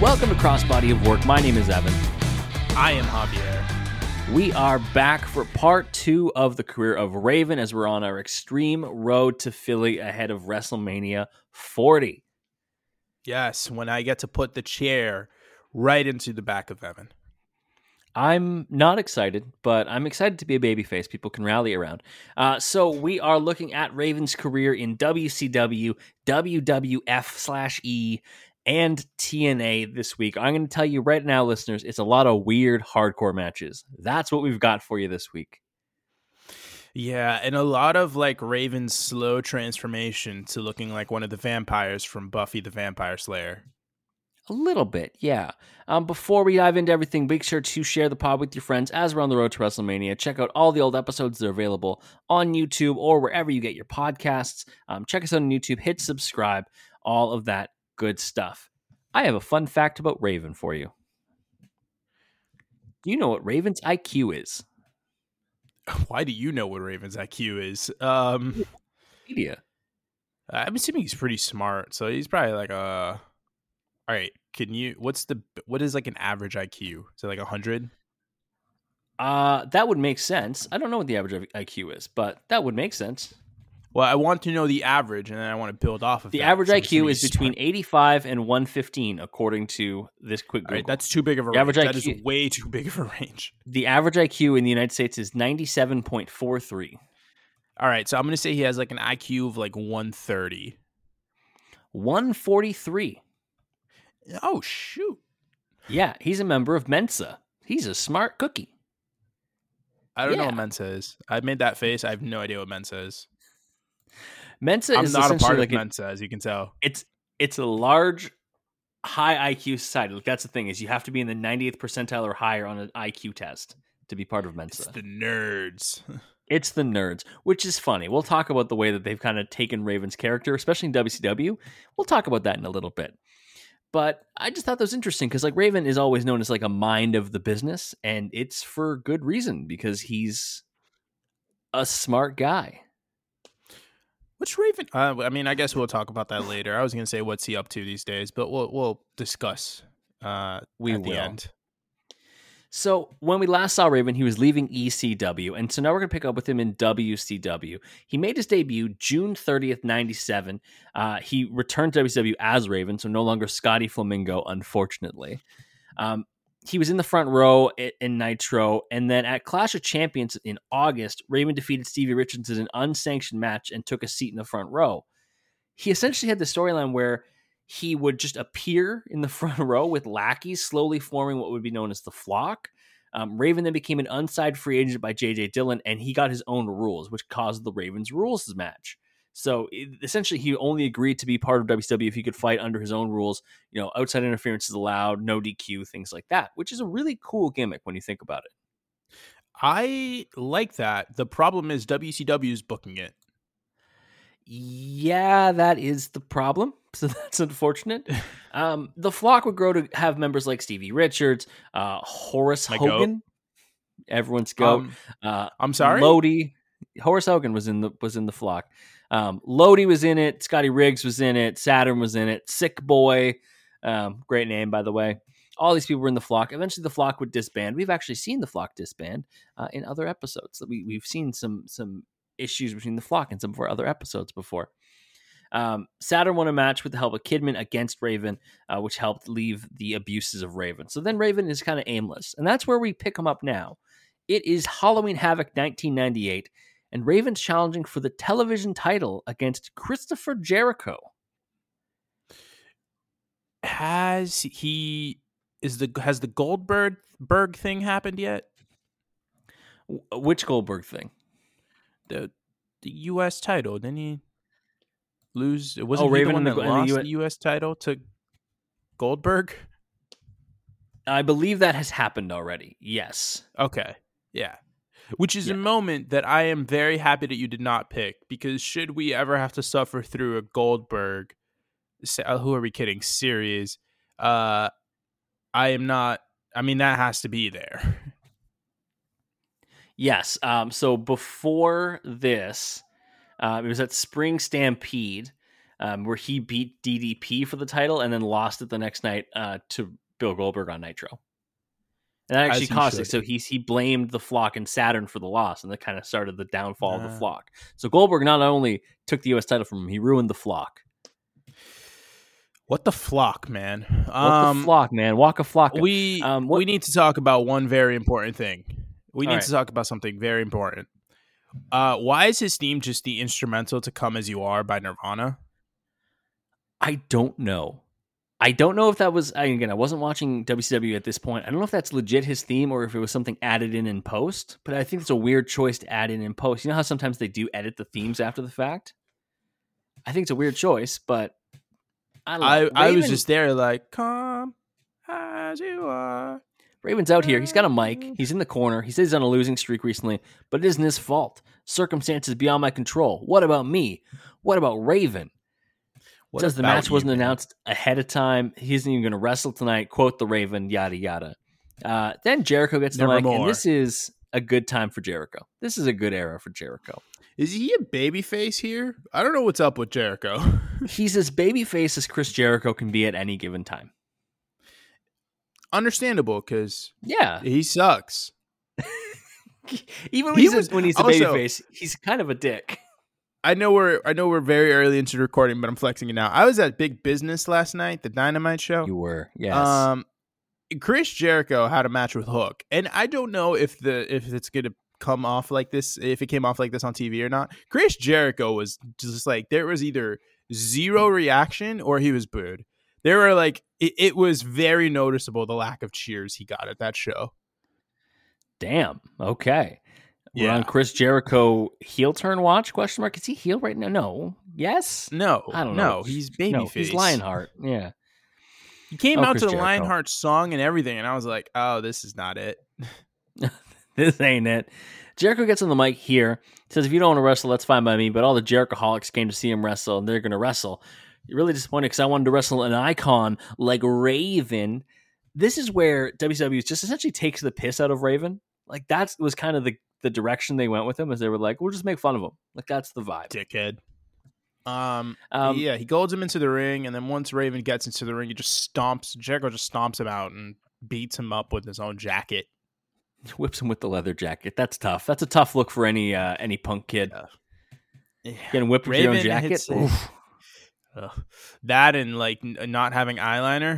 Welcome to Crossbody of Work. My name is Evan. I am Javier. We are back for part 2 of the career of Raven as we're on our extreme road to Philly ahead of WrestleMania 40. Yes, when I get to put the chair right into the back of Evan. I'm not excited, but I'm excited to be a babyface people can rally around. So we are looking at Raven's career in WCW, WWF/E, and TNA this week. I'm going to tell you right now, listeners, it's a lot of weird hardcore matches. That's what we've got for you this week. Yeah, and a lot of like Raven's slow transformation to looking like one of the vampires from Buffy the Vampire Slayer. A little bit, yeah. Before we dive into everything, make sure to share the pod with your friends as we're on the road to WrestleMania. Check out all the old episodes that are available on YouTube or wherever you get your podcasts. Check us out on YouTube, hit subscribe, all of that good stuff. I have a fun fact about Raven for you. Do you know what Raven's IQ is? Why do you know what Raven's IQ is? Media. I'm assuming he's pretty smart, so he's probably like a... All right, what is like an average IQ? Is it like 100? That would make sense. I don't know what the average IQ is, but that would make sense. Well, I want to know the average, and then I want to build off of the that. The average IQ is between 85 and 115, according to this quick Google. All right, that's too big of a range. That is way too big of a range. The average IQ in the United States is 97.43. All right, so I'm going to say he has like an IQ of like 130. 143. Oh, shoot. Yeah, he's a member of Mensa. He's a smart cookie. I don't know what Mensa is. I made that face. I have no idea what Mensa is. Mensa is not a part like of Mensa, as you can tell. It's a large, high IQ society. Look, that's the thing, is you have to be in the 90th percentile or higher on an IQ test to be part of Mensa. It's the nerds. It's the nerds, which is funny. We'll talk about the way that they've kind of taken Raven's character, especially in WCW. We'll talk about that in a little bit. But I just thought that was interesting because like Raven is always known as like a mind of the business, and it's for good reason because he's a smart guy. What's Raven? I mean, I guess we'll talk about that later. I was going to say what's he up to these days, but we'll discuss at the end. So when we last saw Raven, he was leaving ECW, and so now we're going to pick up with him in WCW. He made his debut June 30th, 97. He returned to WCW as Raven, so no longer Scotty Flamingo, unfortunately. He was in the front row in Nitro, and then at Clash of Champions in August, Raven defeated Stevie Richards in an unsanctioned match and took a seat in the front row. He essentially had the storyline where he would just appear in the front row with lackeys slowly forming what would be known as the flock. Raven then became an unsigned free agent by J.J. Dillon, and he got his own rules, which caused the Ravens rules match. So essentially, he only agreed to be part of WCW if he could fight under his own rules. You know, outside interference is allowed, no DQ, things like that, which is a really cool gimmick when you think about it. I like that. The problem is WCW is booking it. Yeah, that is the problem. So that's unfortunate. The flock would grow to have members like Stevie Richards, Horace Hogan, everyone's goat. I'm sorry, Lodi. Horace Hogan was in the flock. Lodi was in it. Scotty Riggs was in it. Saturn was in it. Sick Boy, great name by the way. All these people were in the flock. Eventually, the flock would disband. We've actually seen the flock disband in other episodes. We've seen some issues between the flock and some of our other episodes before. Saturn won a match with the help of Kidman against Raven, which helped leave the abuses of Raven. So then Raven is kind of aimless, and that's where we pick him up now. It is Halloween Havoc 1998, and Raven's challenging for the television title against Christopher Jericho. Has the Goldberg thing happened yet? Which Goldberg thing? The U.S. title. Didn't he lose? Wasn't he Raven the one that lost the U.S. title to Goldberg? I believe that has happened already. Yes. Okay. Yeah. Which is a moment that I am very happy that you did not pick, because should we ever have to suffer through a Goldberg, who are we kidding, series, I am not, I mean, that has to be there. Yes. So before this, it was at Spring Stampede. where he beat DDP for the title and then lost it the next night to Bill Goldberg on Nitro. And that actually caused it. So he blamed the Flock and Saturn for the loss, and that kind of started the downfall of the Flock. So Goldberg not only took the U.S. title from him, he ruined the Flock. What the Flock, man? What the Flock, man? Waka Flocka. We need to talk about one very important thing. We need to talk about something very important. Why is his theme just the instrumental to Come As You Are by Nirvana? I don't know. I don't know if that was, again, I wasn't watching WCW at this point. I don't know if that's legit his theme or if it was something added in post, but I think it's a weird choice to add in post. You know how sometimes they do edit the themes after the fact? I think it's a weird choice, but I don't know. I was just there like, come as you are. Raven's out here. He's got a mic. He's in the corner. He says he's on a losing streak recently, but it isn't his fault. Circumstances beyond my control. What about me? What about Raven? Says the match wasn't announced ahead of time. He isn't even going to wrestle tonight. Quote the Raven, yada, yada. Then Jericho gets the mic, and this is a good time for Jericho. This is a good era for Jericho. Is he a babyface here? I don't know what's up with Jericho. He's as babyface as Chris Jericho can be at any given time. Understandable, because yeah, he sucks. Even when he's a babyface, he's kind of a dick. I know we're very early into the recording, but I'm flexing it now. I was at Big Business last night, the Dynamite show. You were, yes. Chris Jericho had a match with Hook, and I don't know if it's gonna come off like this, if it came off like this on TV or not. Chris Jericho was just like, there was either zero reaction or he was booed. There were like, it was very noticeable the lack of cheers he got at that show. Damn. Okay. We're on Chris Jericho heel turn watch? ? Is he heel right now? No. Yes? No. I don't know. No, he's babyface. No, he's Lionheart. Yeah. He came out to the Lionheart song and everything, and I was like, oh, this is not it. This ain't it. Jericho gets on the mic here. Says, if you don't want to wrestle, that's fine by me, but all the Jerichoholics came to see him wrestle, and they're going to wrestle. You're really disappointed because I wanted to wrestle an icon like Raven. This is where WCW just essentially takes the piss out of Raven. Like, that was kind of the direction they went with him, as they were like, we'll just make fun of him. Like, that's the vibe. Dickhead. He golds him into the ring, and then once Raven gets into the ring, Jericho just stomps him out and beats him up with his own jacket. Whips him with the leather jacket. That's tough. That's a tough look for any punk kid. Yeah. Getting whipped with your own jacket. That and like not having eyeliner.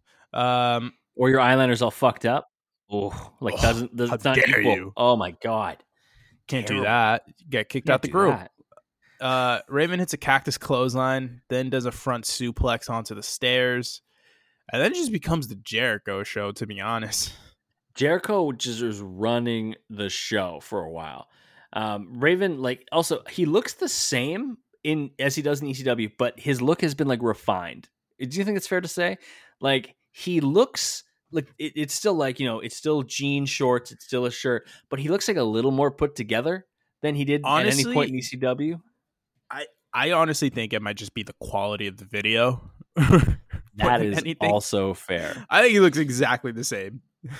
Or your eyeliner's all fucked up. Oh, like doesn't not equal. You. Oh my god, can't do that. Get kicked out the group. Raven hits a cactus clothesline, then does a front suplex onto the stairs, and then it just becomes the Jericho show. To be honest, Jericho just was running the show for a while. Raven, like, also he looks the same as he does in ECW, but his look has been like refined. Do you think it's fair to say? Like, he looks like it's still like, it's still jean shorts, it's still a shirt, but he looks like a little more put together than he did honestly, at any point in ECW. I honestly think it might just be the quality of the video. That is also fair. I think he looks exactly the same.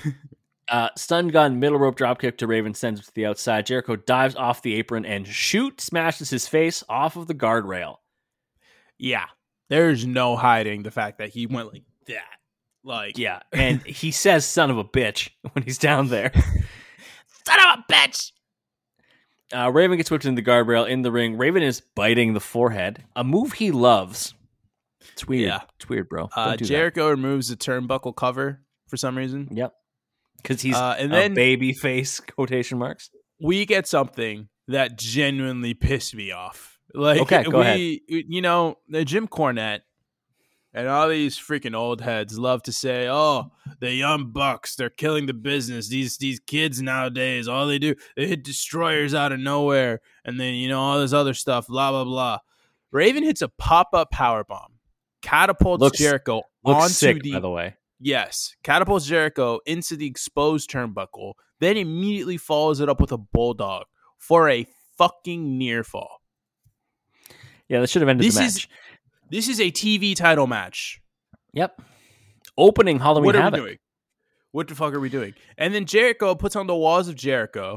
Stun gun, middle rope dropkick to Raven, sends him to the outside. Jericho dives off the apron and smashes his face off of the guardrail. Yeah, there's no hiding the fact that he went like that. Like, yeah, and he says "son of a bitch" when he's down there. Son of a bitch! Raven gets whipped into the guardrail in the ring. Raven is biting the forehead, a move he loves. It's weird. Yeah. It's weird, bro. Jericho removes the turnbuckle cover for some reason. Yep. Because he's then baby face, quotation marks. We get something that genuinely pissed me off. Like, okay, go ahead. The Jim Cornette and all these freaking old heads love to say, oh, the Young Bucks, they're killing the business. These kids nowadays, all they do, they hit destroyers out of nowhere. And then, all this other stuff, blah, blah, blah. Raven hits a pop-up powerbomb, catapults Jericho onto sick, by the way. Yes, catapults Jericho into the exposed turnbuckle, then immediately follows it up with a bulldog for a fucking near fall. Yeah, that should have ended the match. This is a TV title match. Yep. Opening Halloween Havoc. What are we doing? What the fuck are we doing? And then Jericho puts on the walls of Jericho,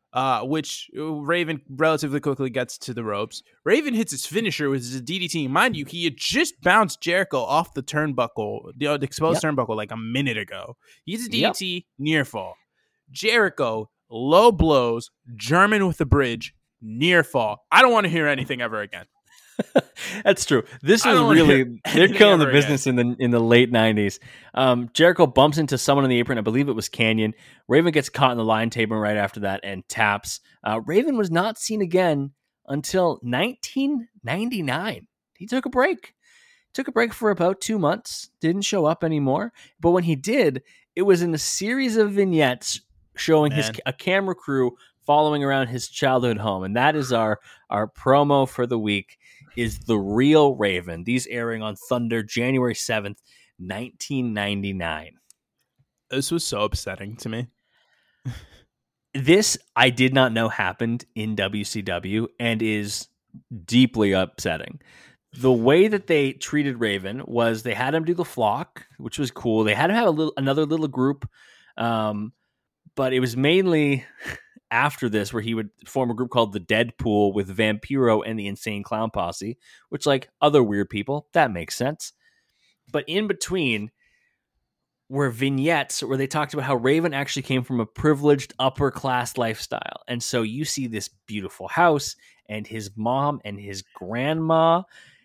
which Raven relatively quickly gets to the ropes. Raven hits his finisher with his DDT. Mind you, he had just bounced Jericho off the turnbuckle, the exposed turnbuckle, like a minute ago. He hits a DDT, near fall. Jericho, low blows, German with the bridge, near fall. I don't want to hear anything ever again. That's true. This is really, they're killing the business in the late 90s. Jericho bumps into someone in the apron. I believe it was Kanyon. Raven gets caught in the lion table right after that and taps. Raven was not seen again until 1999. He took a break. Took a break for about 2 months. Didn't show up anymore. But when he did, it was in a series of vignettes showing a camera crew following around his childhood home. And that is our promo for the week. Is The Real Raven. These airing on Thunder, January 7th, 1999. This was so upsetting to me. This I did not know happened in WCW and is deeply upsetting. The way that they treated Raven was they had him do the flock, which was cool. They had him have another little group, but it was mainly after this where he would form a group called the Deadpool with Vampiro and the Insane Clown Posse, which, like other weird people, that makes sense. But in between were vignettes where they talked about how Raven actually came from a privileged upper class lifestyle. And so you see this beautiful house and his mom and his grandma.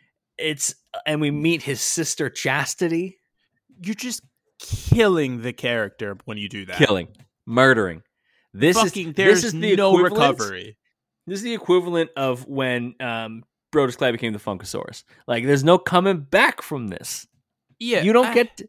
And we meet his sister Chastity. You're just killing the character when you do that. Killing, murdering. This is the no recovery. This is the equivalent of when Brodus Clay became the Funkasaurus. Like, there's no coming back from this. Yeah, you don't get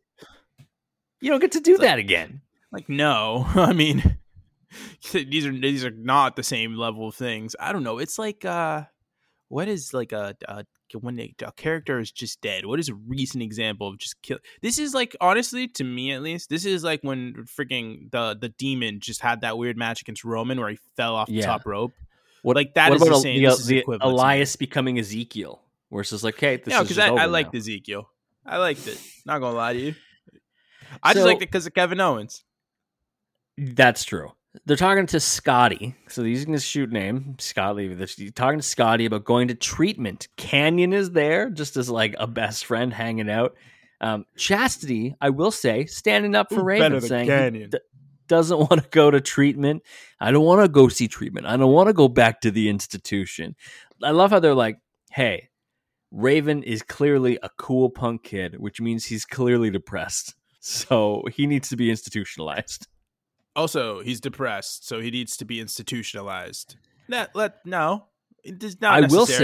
to do that again. Like, no, I mean, these are not the same level of things. I don't know. It's like what is like when a character is just dead? What is a recent example of just kill? This is like, honestly, to me at least, this is like when freaking the Demon just had that weird match against Roman where he fell off the top rope. Like that is the same. The Elias becoming Ezekiel, where it's just like, hey, this is because I liked Ezekiel. I liked it. Not gonna lie to you. I just liked it because of Kevin Owens. That's true. They're talking to Scotty. So using his shoot name, Scott Levy. They're talking to Scotty about going to treatment. Kanyon is there just as like a best friend hanging out. Chastity, I will say, standing up for Raven, saying he doesn't want to go to treatment. I don't want to go see treatment. I don't want to go back to the institution. I love how they're like, hey, Raven is clearly a cool punk kid, which means he's clearly depressed. So he needs to be institutionalized. Also, he's depressed, so he needs to be institutionalized. No, it does not.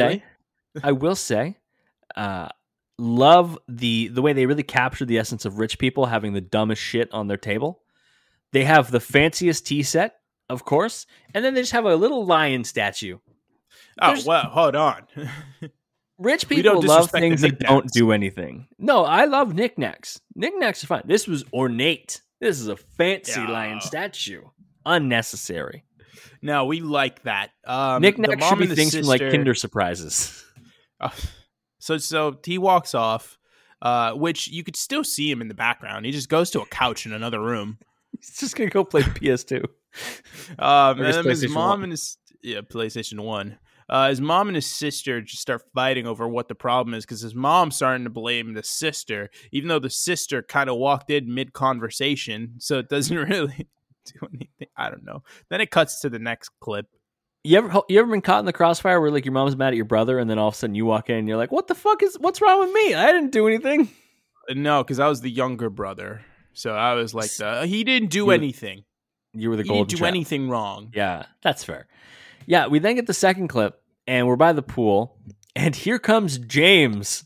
I will say, love the way they really captured the essence of rich people having the dumbest shit on their table. They have the fanciest tea set, of course, and then they just have a little lion statue. Well, hold on. Rich people love things that don't do anything. No, I love knickknacks. Knickknacks are fine. This was ornate. This is a fancy lion statue. Unnecessary. No, we like that. Knickknacks should be things from like Kinder Surprises. So he walks off, which you could still see him in the background. He just goes to a couch in another room. He's just going to go play PS2. And then his mom and his PlayStation 1. His mom and his sister just start fighting over what the problem is because his mom's starting to blame the sister, even though the sister kind of walked in mid-conversation, so it doesn't really do anything. I don't know. Then it cuts to the next clip. You ever been caught in the crossfire where like your mom's mad at your brother and then all of a sudden you walk in and you're like, what's wrong with me? I didn't do anything. No, because I was the younger brother. So I was like, he didn't do anything. You were the golden He didn't do anything wrong. Yeah, that's fair. Yeah, we then get the second clip, and we're by the pool, and here comes James.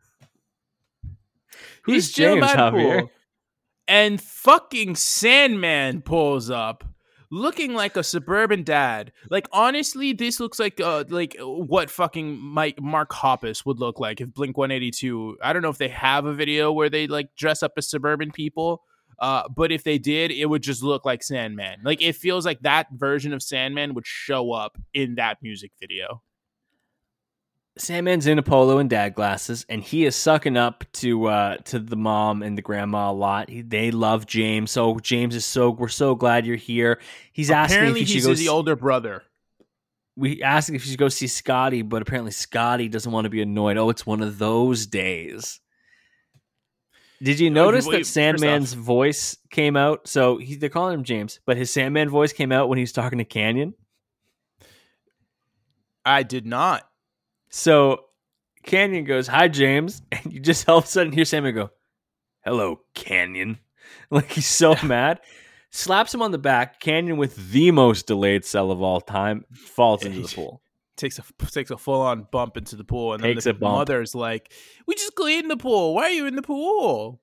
Who's James, Javier? Pool, and fucking Sandman pulls up, looking like a suburban dad. Like, honestly, this looks like what fucking Mark Hoppus would look like if Blink-182. I don't know if they have a video where they like dress up as suburban people. But if they did, it would just look like Sandman. Like, it feels like that version of Sandman would show up in that music video. Sandman's in a polo and dad glasses, and he is sucking up to the mom and the grandma a lot. They love James, so James is we're so glad you're here. He's apparently asking if he he's should go the older brother. We asked if he should go see Scotty, but apparently Scotty doesn't want to be annoyed. Oh, it's one of those days. Did you notice that Sandman's voice came out? So they're calling him James, but his Sandman voice came out when he was talking to Canyon. I did not. So Canyon goes, "Hi, James," and you just all of a sudden hear Sandman go, "Hello, Canyon." Like he's so mad. Slaps him on the back. Canyon, with the most delayed sell of all time, falls into the pool. Takes a full on bump into the pool, and then the bump. Mother's like, "We just cleaned the pool. Why are you in the pool?"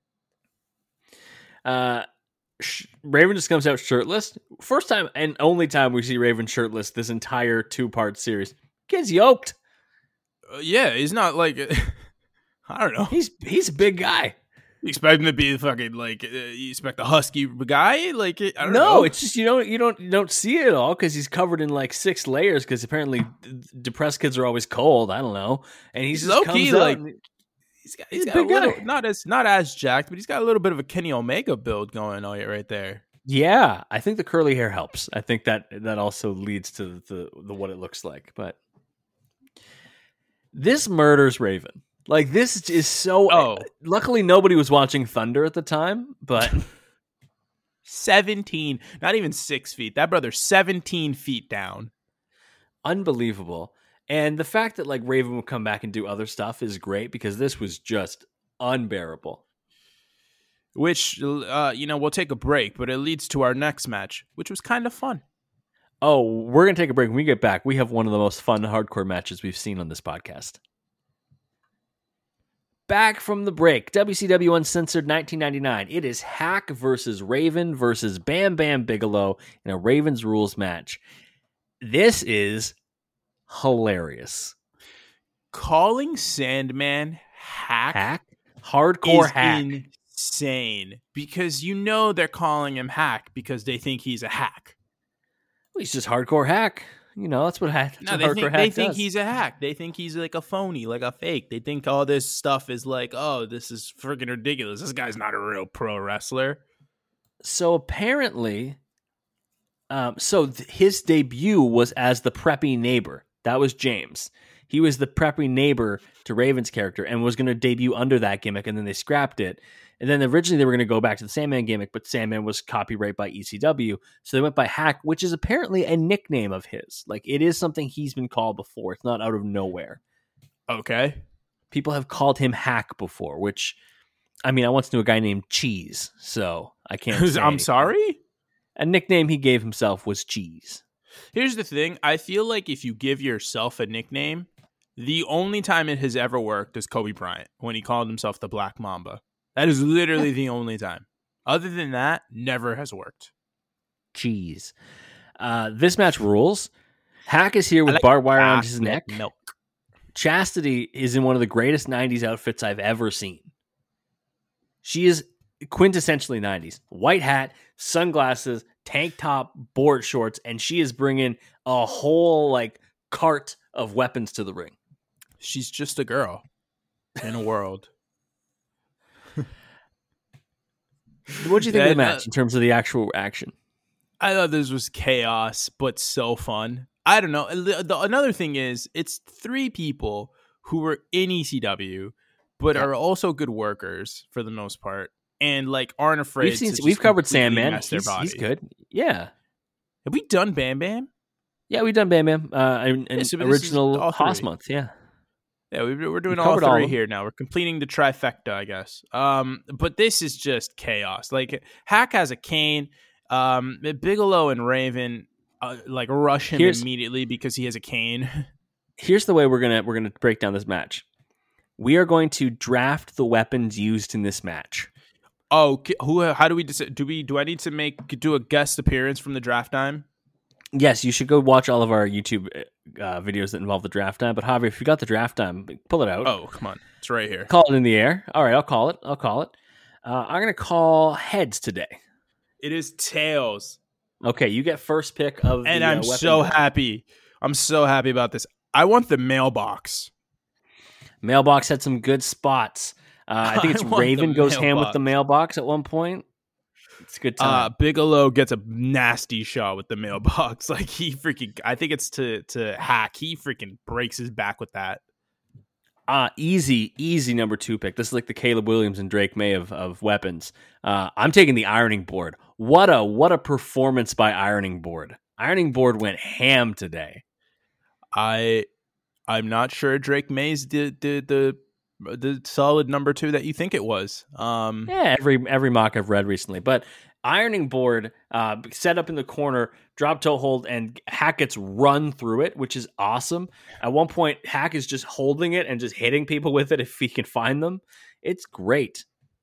Raven just comes out shirtless. First time and only time we see Raven shirtless this entire 2-part series. Kid's yoked. Yeah, he's not like I don't know. He's a big guy. You expect him to be fucking like you expect a husky guy? Like I don't know. No, it's just you don't see it all because he's covered in like 6 layers because apparently depressed kids are always cold. I don't know, and he's just low key like he's got a little guy. not as jacked, but he's got a little bit of a Kenny Omega build going on right there. Yeah, I think the curly hair helps. I think that also leads to the what it looks like, but. This murders Raven. Like, this is so... Oh. Luckily, nobody was watching Thunder at the time, but... 17, not even 6 feet. That brother's 17 feet down. Unbelievable. And the fact that, like, Raven would come back and do other stuff is great, because this was just unbearable. Which, we'll take a break, but it leads to our next match, which was kind of fun. Oh, we're going to take a break. When we get back, we have one of the most fun hardcore matches we've seen on this podcast. Back from the break, WCW Uncensored 1999. It is Hack versus Raven versus Bam Bam Bigelow in a Ravens Rules match. This is hilarious. Calling Sandman Hack? Hardcore Hack. Insane. Because they're calling him Hack because they think he's a hack. He's just hardcore hack. That's what hack. They think he's a hack. They think he's like a phony, like a fake. They think all this stuff is like, oh, this is freaking ridiculous. This guy's not a real pro wrestler. So apparently, his debut was as the preppy neighbor. That was James. He was the preppy neighbor to Raven's character and was going to debut under that gimmick, and then they scrapped it. And then originally they were going to go back to the Sandman gimmick, but Sandman was copyright by ECW. So they went by Hack, which is apparently a nickname of his. Like, it is something he's been called before. It's not out of nowhere. Okay. People have called him Hack before, which, I once knew a guy named Cheese, so I can't say I'm anything. sorry? A nickname he gave himself was Cheese. Here's the thing. I feel like if you give yourself a nickname, the only time it has ever worked is Kobe Bryant, when he called himself the Black Mamba. That is literally the only time. Other than that, never has worked. Jeez. This match rules. Hack is here with barbed wire around his neck. Milk. Chastity is in one of the greatest 90s outfits I've ever seen. She is quintessentially 90s. White hat, sunglasses, tank top, board shorts, and she is bringing a whole cart of weapons to the ring. She's just a girl in a world. What do you think of the match in terms of the actual action? I thought this was chaos, but so fun. I don't know. Another thing is, it's 3 people who were in ECW, but are also good workers for the most part, and aren't afraid. We've covered Sandman. He's good. Yeah. Have we done Bam Bam? Yeah, we've done Bam Bam. Original Haas month. Yeah. Yeah, we're doing all 3 here now. We're completing the trifecta, I guess. But this is just chaos. Hack has a cane. Bigelow and Raven rush him immediately because he has a cane. Here's the way we're gonna break down this match. We are going to draft the weapons used in this match. Oh, how do we decide? Do I need to do a guest appearance from the draft time? Yes, you should go watch all of our YouTube videos that involve the draft time. But Javier, if you got the draft time, pull it out. Oh, come on. It's right here. Call it in the air. All right, I'll call it. I'm going to call heads today. It is tails. Okay, you get first pick of the And I'm so happy. I'm so happy about this. I want the mailbox. Mailbox had some good spots. I think it's I want the Raven goes ham with mailbox. the mailbox at one point. It's a good time. Bigelow gets a nasty shot with the mailbox. Like I think it's to Hack. He freaking breaks his back with that. Easy number 2 pick. This is like the Caleb Williams and Drake May of weapons. I'm taking the ironing board. What a performance by ironing board. Ironing board went ham today. I'm not sure Drake May's the solid number 2 that you think it was. Yeah, every mock I've read recently, but ironing board set up in the corner, drop toe hold, and Hack gets run through it, which is awesome. At one point, Hack is just holding it and just hitting people with it if he can find them. It's great.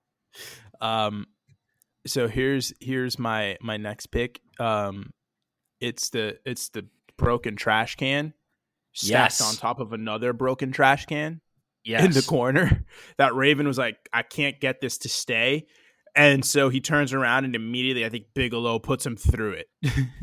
So here's my next pick. It's the broken trash can stacked on top of another broken trash can in the corner. That Raven was like, I can't get this to stay. And so he turns around and immediately I think Bigelow puts him through it.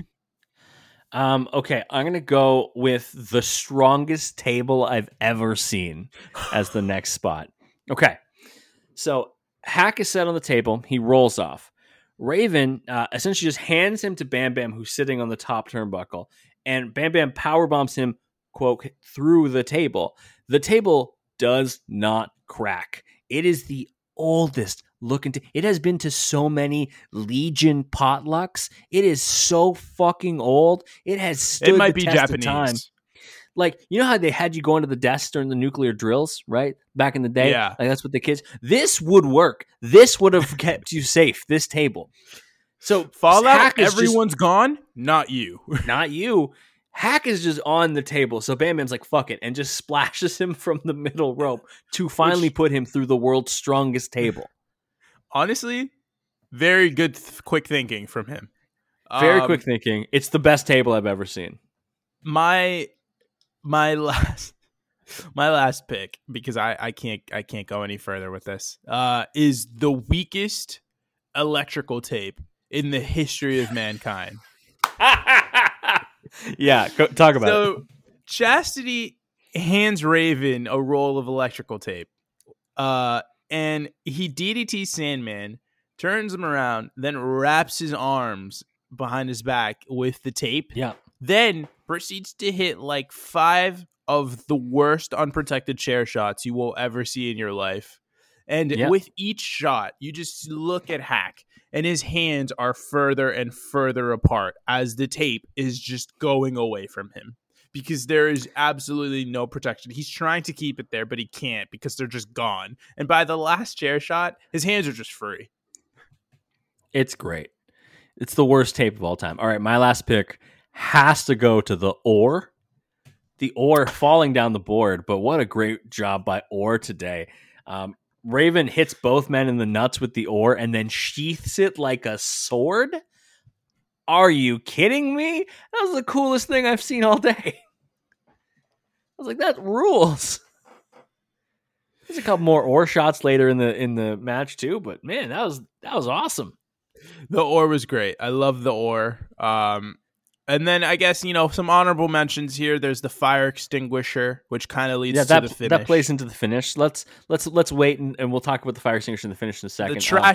Okay, I'm going to go with the strongest table I've ever seen as the next spot. Okay, so Hack is set on the table. He rolls off. Raven essentially just hands him to Bam Bam, who's sitting on the top turnbuckle. And Bam Bam powerbombs him, quote, through the table. The table does not crack. It is the oldest looking. It has been to so many Legion potlucks. It is so fucking old. It has stood It might the be test Japanese. of time. Like, you know how they had you go into the desks during the nuclear drills, right? Back in the day? Yeah. Like, that's what the kids... This would work. This would have kept you safe, this table. So, Fallout, everyone's gone, not you. Not you. Hack is just on the table. So Bam Bam's like, fuck it, and just splashes him from the middle rope to finally put him through the world's strongest table. Honestly, very good, quick thinking from him. Very quick thinking. It's the best table I've ever seen. My last pick, because I can't go any further with this, is the weakest electrical tape in the history of mankind. Yeah, talk about it. So Chastity hands Raven a roll of electrical tape, and he DDT Sandman, turns him around, then wraps his arms behind his back with the tape. Yeah. Then proceeds to hit like 5 of the worst unprotected chair shots you will ever see in your life. And with each shot, you just look at Hack, and his hands are further and further apart as the tape is just going away from him because there is absolutely no protection. He's trying to keep it there, but he can't because they're just gone. And by the last chair shot, his hands are just free. It's great. It's the worst tape of all time. All right, my last pick has to go to the Orr. The Orr falling down the board, but what a great job by Orr today. Raven hits both men in the nuts with the Orr and then sheaths it like a sword. Are you kidding me? That was the coolest thing I've seen all day. I was like, that rules. There's a couple more Orr shots later in the match too, but man, that was awesome. The Orr was great. I love the Orr. And then I guess, some honorable mentions here. There's the fire extinguisher, which kind of leads to the finish. That plays into the finish. Let's wait and we'll talk about the fire extinguisher in the finish in a second. The trash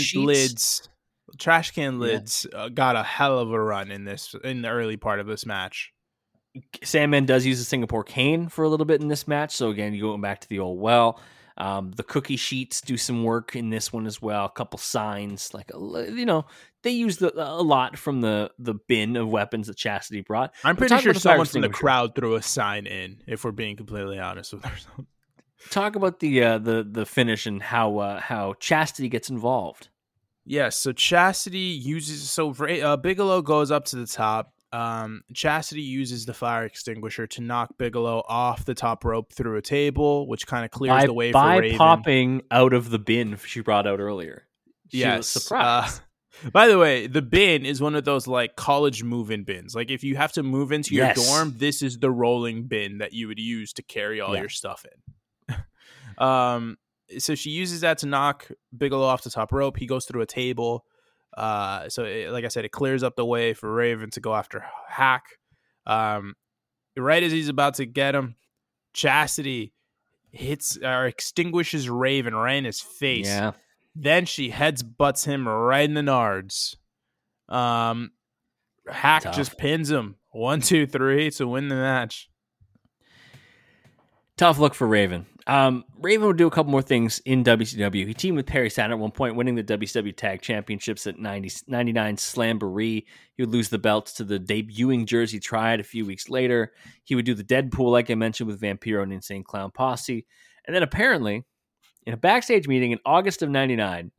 can lids got a hell of a run in the early part of this match. Sandman does use a Singapore cane for a little bit in this match. So again, you going back to the old well. The cookie sheets do some work in this one as well. A couple signs, they used a lot from the bin of weapons that Chastity brought. I'm pretty sure someone from the crowd threw a sign in, if we're being completely honest with ourselves. Talk about the finish and how Chastity gets involved. Yes, so Chastity uses Bigelow goes up to the top. Chastity uses the fire extinguisher to knock Bigelow off the top rope through a table, which kind of clears the way for Raven. By popping out of the bin she brought out earlier. She was surprised. By the way, the bin is one of those like college move-in bins. Like if you have to move into your dorm, this is the rolling bin that you would use to carry all your stuff in. So she uses that to knock Bigelow off the top rope. He goes through a table. Like I said, it clears up the way for Raven to go after Hack. Right as he's about to get him, Chastity extinguishes Raven right in his face. Yeah. Then she butts him right in the nards. Hack Tough. just pins him 1, 2, 3 to win the match. Tough look for Raven. Raven would do a couple more things in WCW. He teamed with Perry Saturn at one point, winning the WCW Tag Championships at 99 Slamboree. He would lose the belts to the debuting Jersey Triad a few weeks later. He would do the Deadpool, like I mentioned, with Vampiro and Insane Clown Posse. And then apparently, in a backstage meeting in August of 99,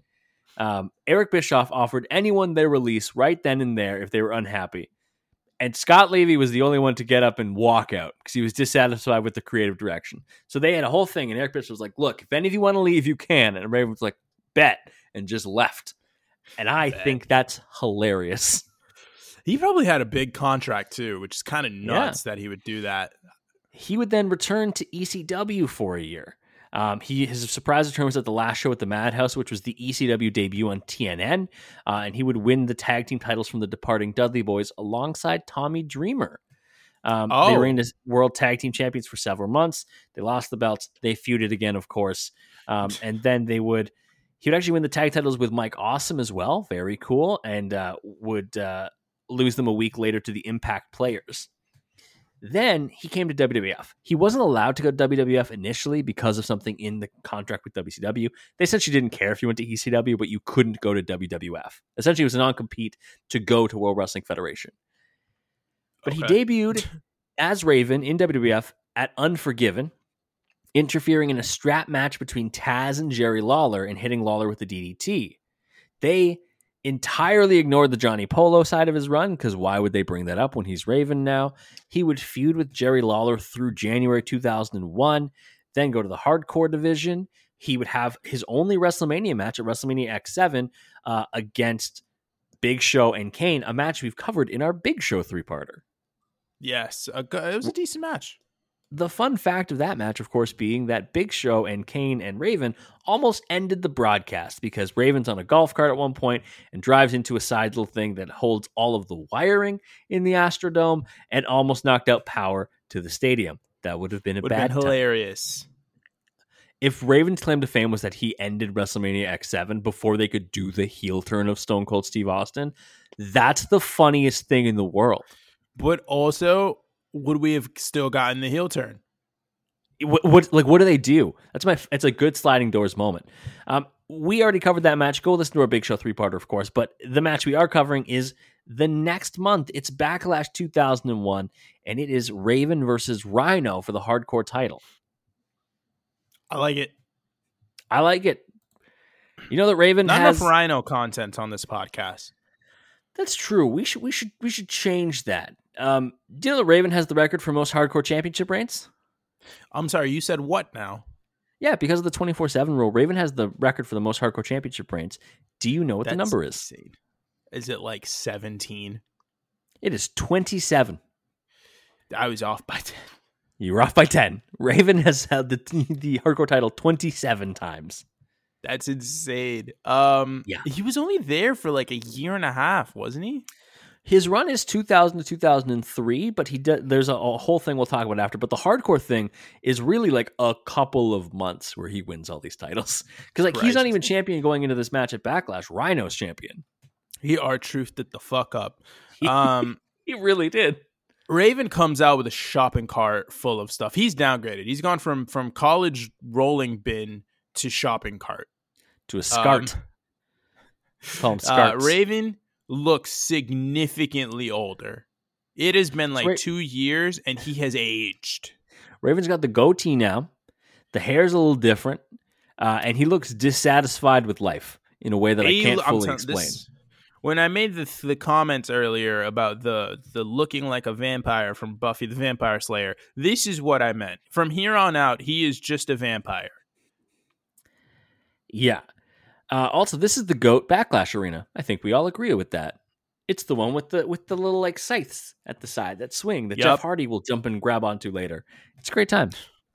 Eric Bischoff offered anyone their release right then and there if they were unhappy. And Scott Levy was the only one to get up and walk out because he was dissatisfied with the creative direction. So they had a whole thing, and Eric Bischoff was like, look, if any of you want to leave, you can. And Raven was like, bet, and just left. And I think that's hilarious. He probably had a big contract, too, which is kind of nuts that he would do that. He would then return to ECW for a year. His surprise return was at the last show at the Madhouse, which was the ECW debut on TNN, and he would win the tag team titles from the departing Dudley Boys alongside Tommy Dreamer. They reigned as world tag team champions for several months. They lost the belts. They feuded again, of course, and then he would actually win the tag titles with Mike Awesome as well. Very cool, and would lose them a week later to the Impact Players. Then he came to WWF. He wasn't allowed to go to WWF initially because of something in the contract with WCW. They essentially didn't care if you went to ECW, but you couldn't go to WWF. Essentially, it was a non-compete to go to World Wrestling Federation. But he debuted as Raven in WWF at Unforgiven, interfering in a strap match between Taz and Jerry Lawler and hitting Lawler with the DDT. They entirely ignored the Johnny Polo side of his run, because why would they bring that up when he's Raven now? He would feud with Jerry Lawler through January 2001, then go to the hardcore division. He would have his only WrestleMania match at WrestleMania X7 against Big Show and Kane, a match we've covered in our Big Show 3-parter. Yes, it was a decent match. The fun fact of that match, of course, being that Big Show and Kane and Raven almost ended the broadcast because Raven's on a golf cart at one point and drives into a side little thing that holds all of the wiring in the Astrodome and almost knocked out power to the stadium. That would have been hilarious. If Raven's claim to fame was that he ended WrestleMania X7 before they could do the heel turn of Stone Cold Steve Austin, that's the funniest thing in the world. But also, would we have still gotten the heel turn? What do they do? It's a good sliding doors moment. We already covered that match. Go listen to our Big Show 3-parter, of course. But the match we are covering is the next month. It's Backlash 2001, and it is Raven versus Rhino for the hardcore title. I like it. You know that Raven Not has enough Rhino content on this podcast. That's true. We should change that. Do you know that Raven has the record for most hardcore championship reigns? I'm sorry, you said what now? Yeah, because of the 24/7 rule, Raven has the record for the most hardcore championship reigns. Do you know what the number is? Insane. Is it like 17? It is 27. I was off by 10. You were off by 10. Raven has held the hardcore title 27 times. That's insane. Yeah. He was only there for like a year and a half, wasn't he? His run is 2000 to 2003, but there's a whole thing we'll talk about after. But the hardcore thing is really like a couple of months where he wins all these titles. Because he's not even champion going into this match at Backlash. Rhino's champion. He R-truthed it the fuck up. He really did. Raven comes out with a shopping cart full of stuff. He's downgraded. He's gone from college rolling bin to shopping cart. To a SCART. Call him SCARTs. Raven looks significantly older. It has been like 2 years, and he has aged. Raven's got the goatee now. The hair's a little different. And he looks dissatisfied with life in a way that I can't fully explain. When I made the comments earlier about the looking like a vampire from Buffy the Vampire Slayer, this is what I meant. From here on out, he is just a vampire. Yeah. Also, this is the GOAT Backlash Arena. I think we all agree with that. It's the one with the little like scythes at the side that swing that Jeff Hardy will jump and grab onto later. It's a great time.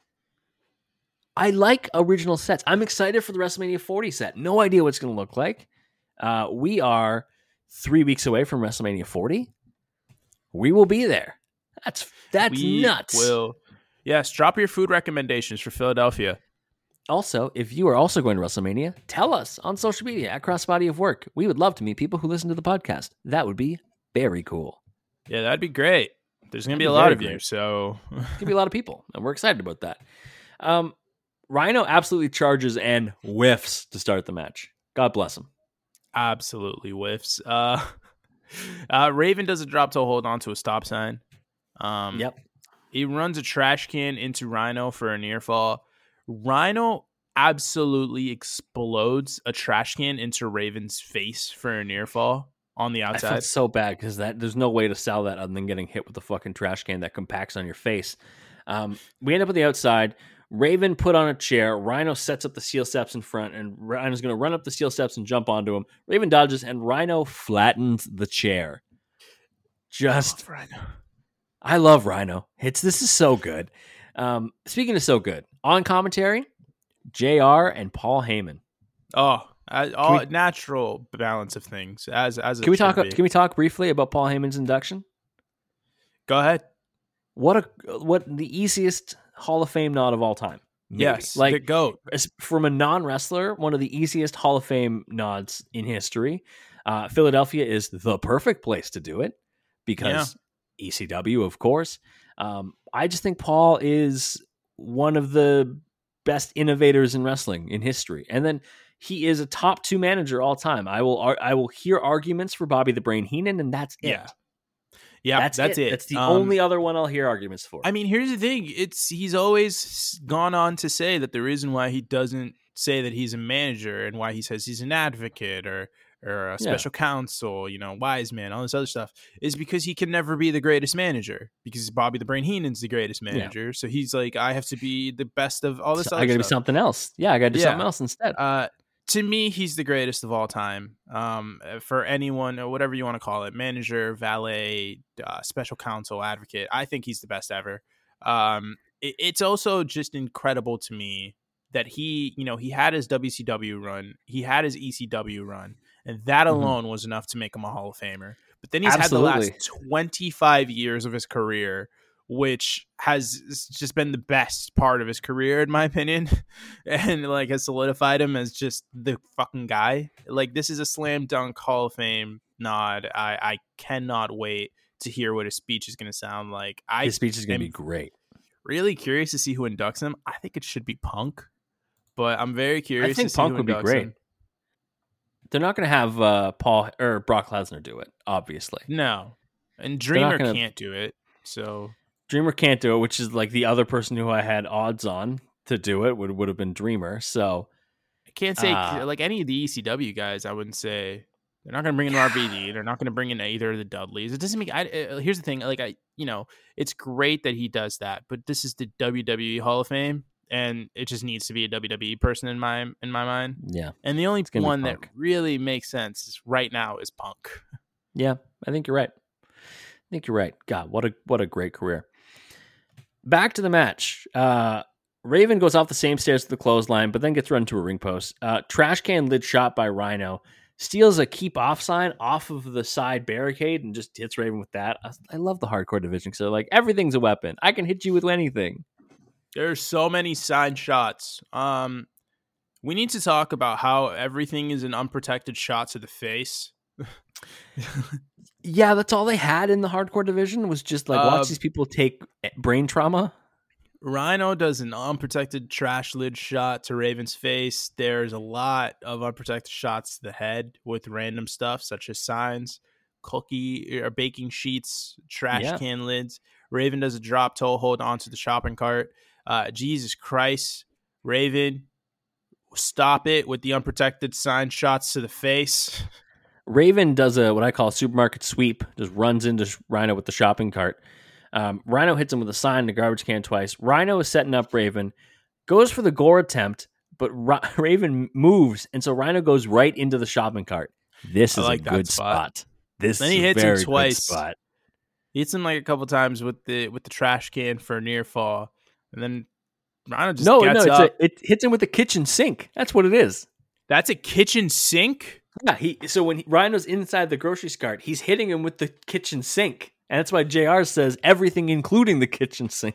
I like original sets. I'm excited for the WrestleMania 40 set. No idea what it's going to look like. We are 3 weeks away from WrestleMania 40. We will be there. That's nuts. Yes, drop your food recommendations for Philadelphia. Also, if you are also going to WrestleMania, tell us on social media at Crossbody of Work. We would love to meet people who listen to the podcast. That would be very cool. Yeah, that'd be great. There's going to be a That'd lot be of very you, great. so... There's going to be a lot of people, and we're excited about that. Rhino absolutely charges and whiffs to start the match. God bless him. Absolutely whiffs. Raven does a drop toe hold onto a stop sign. Yep. He runs a trash can into Rhino for a near fall. Rhino absolutely explodes a trash can into Raven's face for a near fall on the I outside. felt so bad because there's no way to sell that other than getting hit with the fucking trash can that compacts on your face. We end up on the outside. Raven put on a chair. Rhino sets up the steel steps in front, and Rhino's going to run up the steel steps and jump onto him. Raven dodges, and Rhino flattens the chair. Just, I love Rhino. This is so good. Speaking of so good, on commentary, JR and Paul Heyman. Natural balance of things. As can we talk? Can we talk briefly about Paul Heyman's induction? Go ahead. What the easiest Hall of Fame nod of all time? Maybe. Yes, the GOAT. From a non-wrestler, one of the easiest Hall of Fame nods in history. Philadelphia is the perfect place to do it because ECW, of course. I just think Paul is one of the best innovators in wrestling in history, and then he is a top 2 manager all time. I will hear arguments for Bobby the Brain Heenan, and that's it. Yeah, that's it. That's the only other one I'll hear arguments for. I mean, here's the thing. He's always gone on to say that the reason why he doesn't say that he's a manager and why he says he's an advocate or a special counsel, wise man, all this other stuff, is because he can never be the greatest manager because Bobby the Brain Heenan's the greatest manager. So he's like, I have to be the best of all this other stuff. I got to be something else. Yeah, I got to do something else instead. To me, he's the greatest of all time. For anyone or whatever you want to call it, manager, valet, special counsel, advocate, I think he's the best ever. It's also just incredible to me that he had his WCW run, he had his ECW run, and that alone was enough to make him a Hall of Famer. But then he's had the last 25 years of his career, which has just been the best part of his career, in my opinion, and has solidified him as just the fucking guy. This is a slam dunk Hall of Fame nod. I cannot wait to hear what his speech is going to sound like. His speech is going to be great. Really curious to see who inducts him. I think it should be Punk, but I'm very curious. I think to see Punk who would be great. Him. They're not going to have Paul or Brock Lesnar do it, obviously. No, and Dreamer can't do it. So Dreamer can't do it, which is the other person who I had odds on to do it would have been Dreamer. So I can't say any of the ECW guys. I wouldn't say they're not going to bring in RVD. They're not going to bring in either of the Dudleys. It doesn't make. Here's the thing. It's great that he does that, but this is the WWE Hall of Fame, and it just needs to be a WWE person in my mind. Yeah. And the only one that really makes sense right now is Punk. Yeah, I think you're right. God, what a great career. Back to the match. Raven goes off the same stairs to the clothesline, but then gets run to a ring post. Trash can lid shot by Rhino. Steals a keep off sign off of the side barricade and just hits Raven with that. I love the hardcore division. So everything's a weapon. I can hit you with anything. There's so many sign shots. We need to talk about how everything is an unprotected shot to the face. Yeah, that's all they had in the hardcore division was just watch these people take brain trauma. Rhino does an unprotected trash lid shot to Raven's face. There's a lot of unprotected shots to the head with random stuff such as signs, cookie or baking sheets, trash can lids. Raven does a drop toe hold onto the shopping cart. Jesus Christ, Raven, stop it with the unprotected sign shots to the face. Raven does what I call a supermarket sweep, just runs into Rhino with the shopping cart. Rhino hits him with a sign in the garbage can twice. Rhino is setting up Raven, goes for the gore attempt, but Raven moves, and so Rhino goes right into the shopping cart. This is a good spot. Then he hits him twice. He hits him a couple times with the trash can for a near fall, and then Rhino just gets up. It hits him with the kitchen sink. That's what it is. That's a kitchen sink? Yeah. So when Rhino's inside the grocery cart, he's hitting him with the kitchen sink. And that's why JR says everything, including the kitchen sink.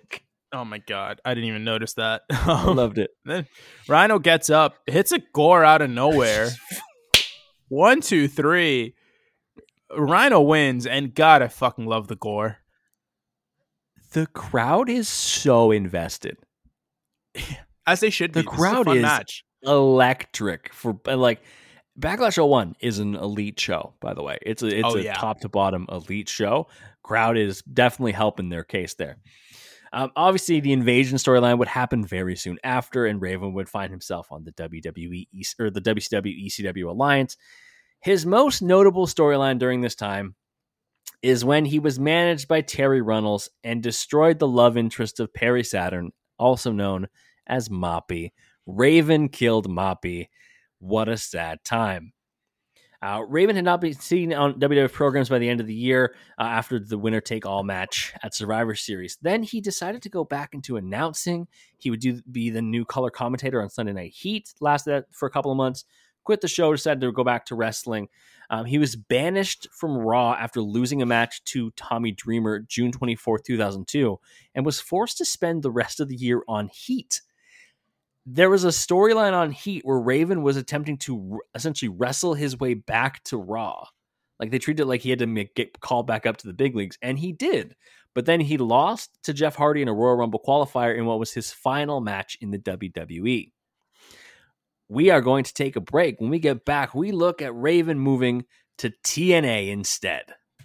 Oh my god, I didn't even notice that. I loved it. Then Rhino gets up, hits a gore out of nowhere. 1, 2, 3. Rhino wins, and God, I fucking love the gore. The crowd is so invested. As they should be. The crowd this is a fun is match. Electric for like Backlash 01 is an elite show, by the way. It's a top to bottom elite show. Crowd is definitely helping their case there. Obviously, the invasion storyline would happen very soon after, and Raven would find himself on the WWE or the WCW ECW alliance. His most notable storyline during this time is when he was managed by Terry Runnels and destroyed the love interest of Perry Saturn, also known as Moppy. Raven killed Moppy. What a sad time. Raven had not been seen on WWF programs by the end of the year after the winner-take-all match at Survivor Series. Then he decided to go back into announcing. He would be the new color commentator on Sunday Night Heat. Lasted that for a couple of months. Quit the show, decided to go back to wrestling. He was banished from Raw after losing a match to Tommy Dreamer June 24th, 2002, and was forced to spend the rest of the year on Heat. There was a storyline on Heat where Raven was attempting to essentially wrestle his way back to Raw. Like they treated it like he had to get called back up to the big leagues, and he did. But then he lost to Jeff Hardy in a Royal Rumble qualifier in what was his final match in the WWE. We are going to take a break. When we get back, we look at Raven moving to TNA instead.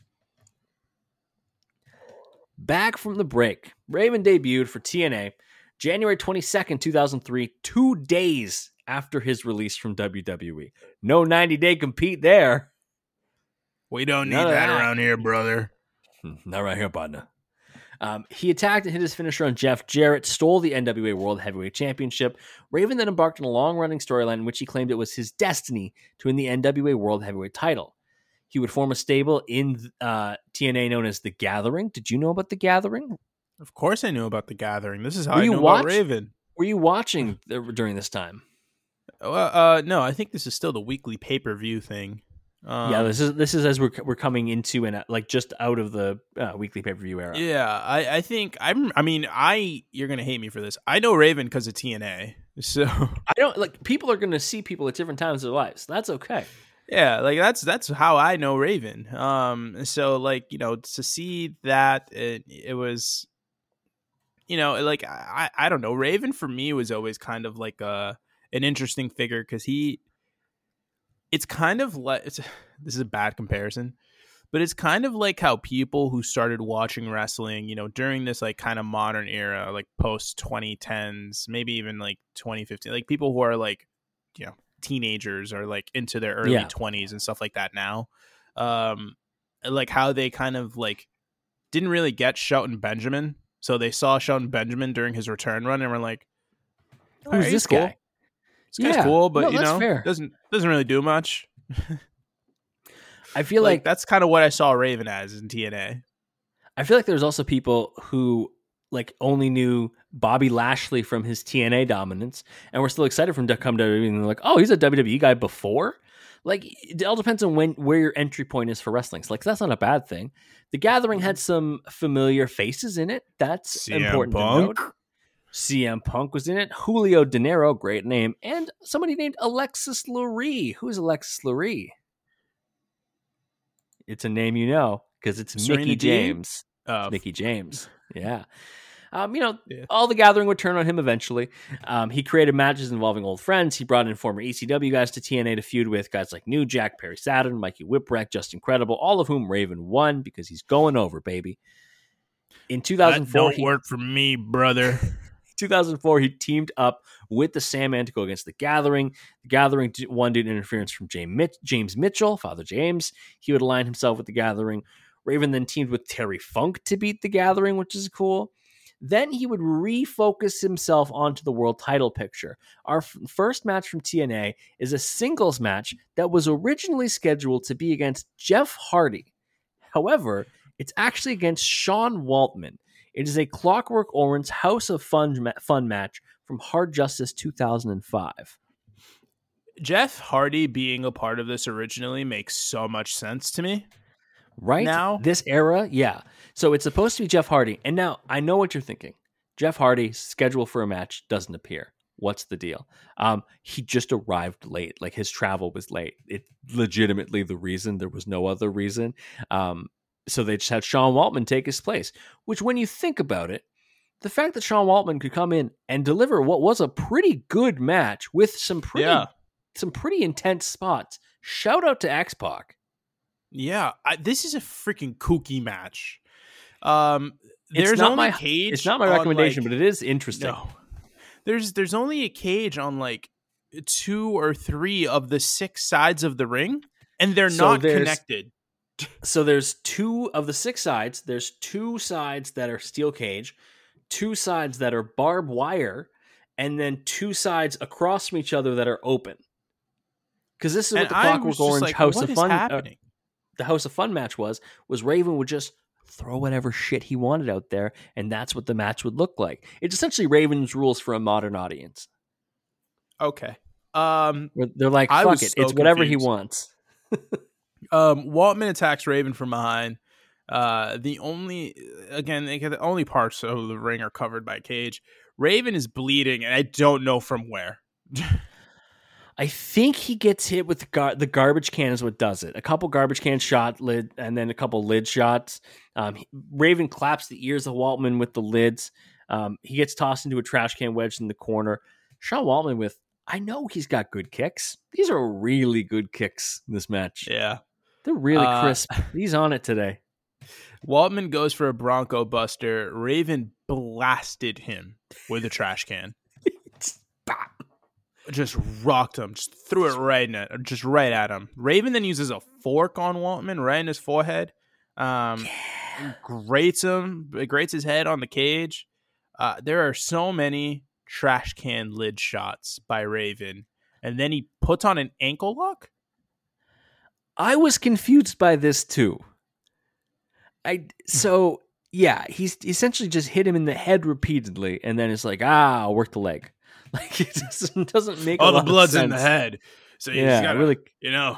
Back from the break, Raven debuted for TNA January 22nd, 2003, 2 days after his release from WWE. No 90-day compete there. We don't need that around here, brother. Not right here, partner. He attacked and hit his finisher on Jeff Jarrett, stole the NWA World Heavyweight Championship. Raven then embarked on a long-running storyline in which he claimed it was his destiny to win the NWA World Heavyweight title. He would form a stable in TNA known as The Gathering. Did you know about The Gathering? Of course I knew about The Gathering. This is how I knew about Raven. Were you watching during this time? No, I think this is still the weekly pay-per-view thing. Yeah, this is as we're coming into and like just out of the weekly pay-per-view era. Yeah, I think you're gonna hate me for this. I know Raven because of TNA, so I don't like people are gonna see people at different times of their lives. That's okay. Yeah, like that's how I know Raven. So like to see that it was, like I don't know, Raven for me was always kind of like an interesting figure because it's kind of like this is a bad comparison, but it's kind of like how people who started watching wrestling, during this like kind of modern era, like post 2010s, maybe even like 2015, like people who are like, teenagers or like into their early 20s and stuff like that now, like how they kind of like didn't really get Shelton Benjamin, so they saw Shelton Benjamin during his return run and were like, who's this guy? This guy's cool, but fair. doesn't really do much. I feel like that's kind of what I saw Raven as in TNA. I feel like there's also people who like only knew Bobby Lashley from his TNA dominance and were still excited for him to come to WWE and they're like, oh, he's a WWE guy before. Like it all depends on where your entry point is for wrestling. So, like that's not a bad thing. The Gathering had some familiar faces in it. That's CM important Punk. to note. CM Punk was in it. Julio De Niro, great name, and somebody named Alexis Lurie. Who's Alexis Lurie? It's a name you know because it's Serena Mickey James. Oh. Mickey James. Yeah. All the Gathering would turn on him eventually. He created matches involving old friends. He brought in former ECW guys to TNA to feud with guys like New Jack, Perry Saturn, Mikey Whipwreck, Justin Credible, all of whom Raven won because he's going over, baby. In 2004, that don't work for me, brother. 2004, he teamed up with the Sandman to go against the Gathering. The Gathering won due to interference from James Mitchell, Father James. He would align himself with the Gathering. Raven then teamed with Terry Funk to beat the Gathering, which is cool. Then he would refocus himself onto the world title picture. Our first match from TNA is a singles match that was originally scheduled to be against Jeff Hardy. However, it's actually against Sean Waltman. It is a Clockwork Orange House of Fun match from Hard Justice 2005. Jeff Hardy being a part of this originally makes so much sense to me. Right? Now? This era, yeah. So it's supposed to be Jeff Hardy. And now I know what you're thinking. Jeff Hardy, scheduled for a match, doesn't appear. What's the deal? He just arrived late. Like his travel was late. It legitimately the reason. There was no other reason. So they just had Sean Waltman take his place, which when you think about it, the fact that Sean Waltman could come in and deliver what was a pretty good match with some pretty intense spots. Shout out to X-Pac. Yeah, this is a freaking kooky match. It's not my recommendation, but it is interesting. No. There's only a cage on like 2 or 3 of the 6 sides of the ring, and they're not connected. So there's 2 of the 6 sides. There's 2 sides that are steel cage, 2 sides that are barbed wire, and then 2 sides across from each other that are open. Because this is what the Clockwork Orange House of Fun, the House of Fun match was Raven would just throw whatever shit he wanted out there, and that's what the match would look like. It's essentially Raven's rules for a modern audience. Okay. They're like, fuck it, it's whatever he wants. Waltman attacks Raven from behind. The only parts of the ring are covered by cage. Raven is bleeding, and I don't know from where. I think he gets hit with the garbage can is what does it. A couple garbage can shot lid, and then a couple lid shots. Raven claps the ears of Waltman with the lids. He gets tossed into a trash can wedged in the corner. Sean Waltman with, I know he's got good kicks. These are really good kicks in this match. Yeah. They're really crisp. He's on it today. Waltman goes for a Bronco Buster. Raven blasted him with a trash can. Just rocked him. Just threw it right at him. Raven then uses a fork on Waltman right in his forehead. Grates his head on the cage. There are so many trash can lid shots by Raven. And then he puts on an ankle lock? I was confused by this too. He's essentially just hit him in the head repeatedly, and then it's like, I'll work the leg. Like it doesn't make all a lot the blood's of sense. in the head, so you just gotta, really,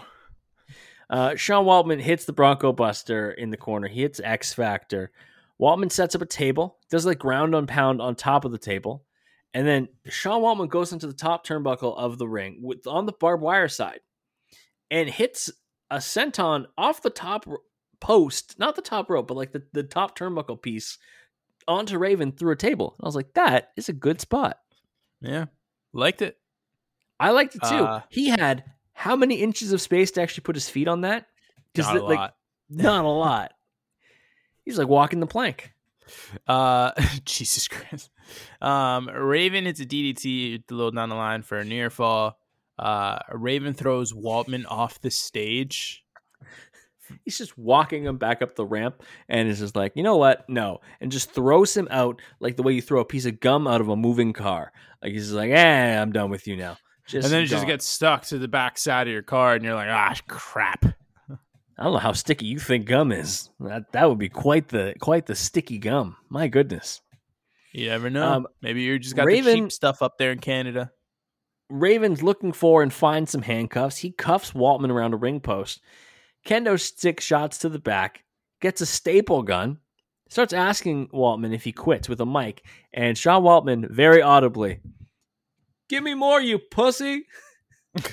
Sean Waltman hits the Bronco Buster in the corner. He hits X Factor. Waltman sets up a table, does like ground and pound on top of the table, and then Sean Waltman goes into the top turnbuckle of the ring on the barbed wire side, and hits a senton off the top post, not the top rope, but like the top turnbuckle piece onto Raven through a table. And I was like, that is a good spot. Yeah, liked it. I liked it too. He had how many inches of space to actually put his feet on that? Not a lot. Not a lot. He's like walking the plank. Jesus Christ. Raven hits a DDT a little down the line for a near fall. Raven throws Waltman off the stage. He's just walking him back up the ramp and is just like, you know what? No. And just throws him out like the way you throw a piece of gum out of a moving car. Like he's just like, I'm done with you now. And then it just gets stuck to the back side of your car and you're like, crap. I don't know how sticky you think gum is. That would be quite the sticky gum. My goodness. You never know. Maybe you just got the cheap stuff up there in Canada. Raven's looking for and finds some handcuffs. He cuffs Waltman around a ring post. Kendo sticks shots to the back, gets a staple gun, starts asking Waltman if he quits with a mic, and Sean Waltman very audibly, "Give me more, you pussy." It's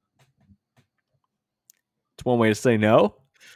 one way to say no.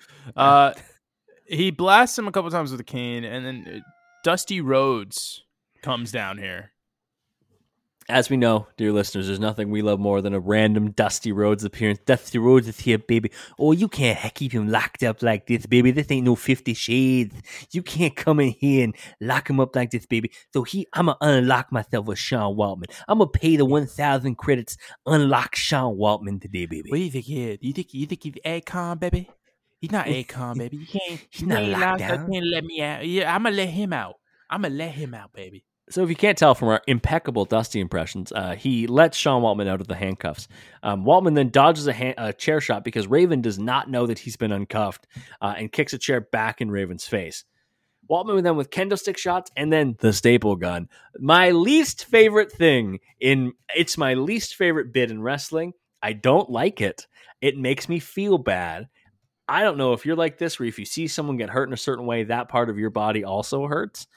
He blasts him a couple times with a cane, and then Dusty Rhodes comes down here. As we know, dear listeners, there's nothing we love more than a random Dusty Rhodes appearance. Dusty Rhodes is here, baby. Oh, you can't keep him locked up like this, baby. This ain't no 50 Shades. You can't come in here and lock him up like this, baby. So I'm going to unlock myself with Sean Waltman. I'm going to pay the 1,000 credits, unlock Sean Waltman today, baby. What do you think he is? You think he's Akon, baby? He's not Akon, baby. He's not locked down. Can't let me out. Yeah, I'm going to let him out. I'm going to let him out, baby. So if you can't tell from our impeccable Dusty impressions, he lets Sean Waltman out of the handcuffs. Waltman then dodges a chair shot because Raven does not know that he's been uncuffed and kicks a chair back in Raven's face. Waltman then with kendo stick shots and then the staple gun. My least favorite thing it's my least favorite bit in wrestling. I don't like it. It makes me feel bad. I don't know if you're like this, where if you see someone get hurt in a certain way, that part of your body also hurts.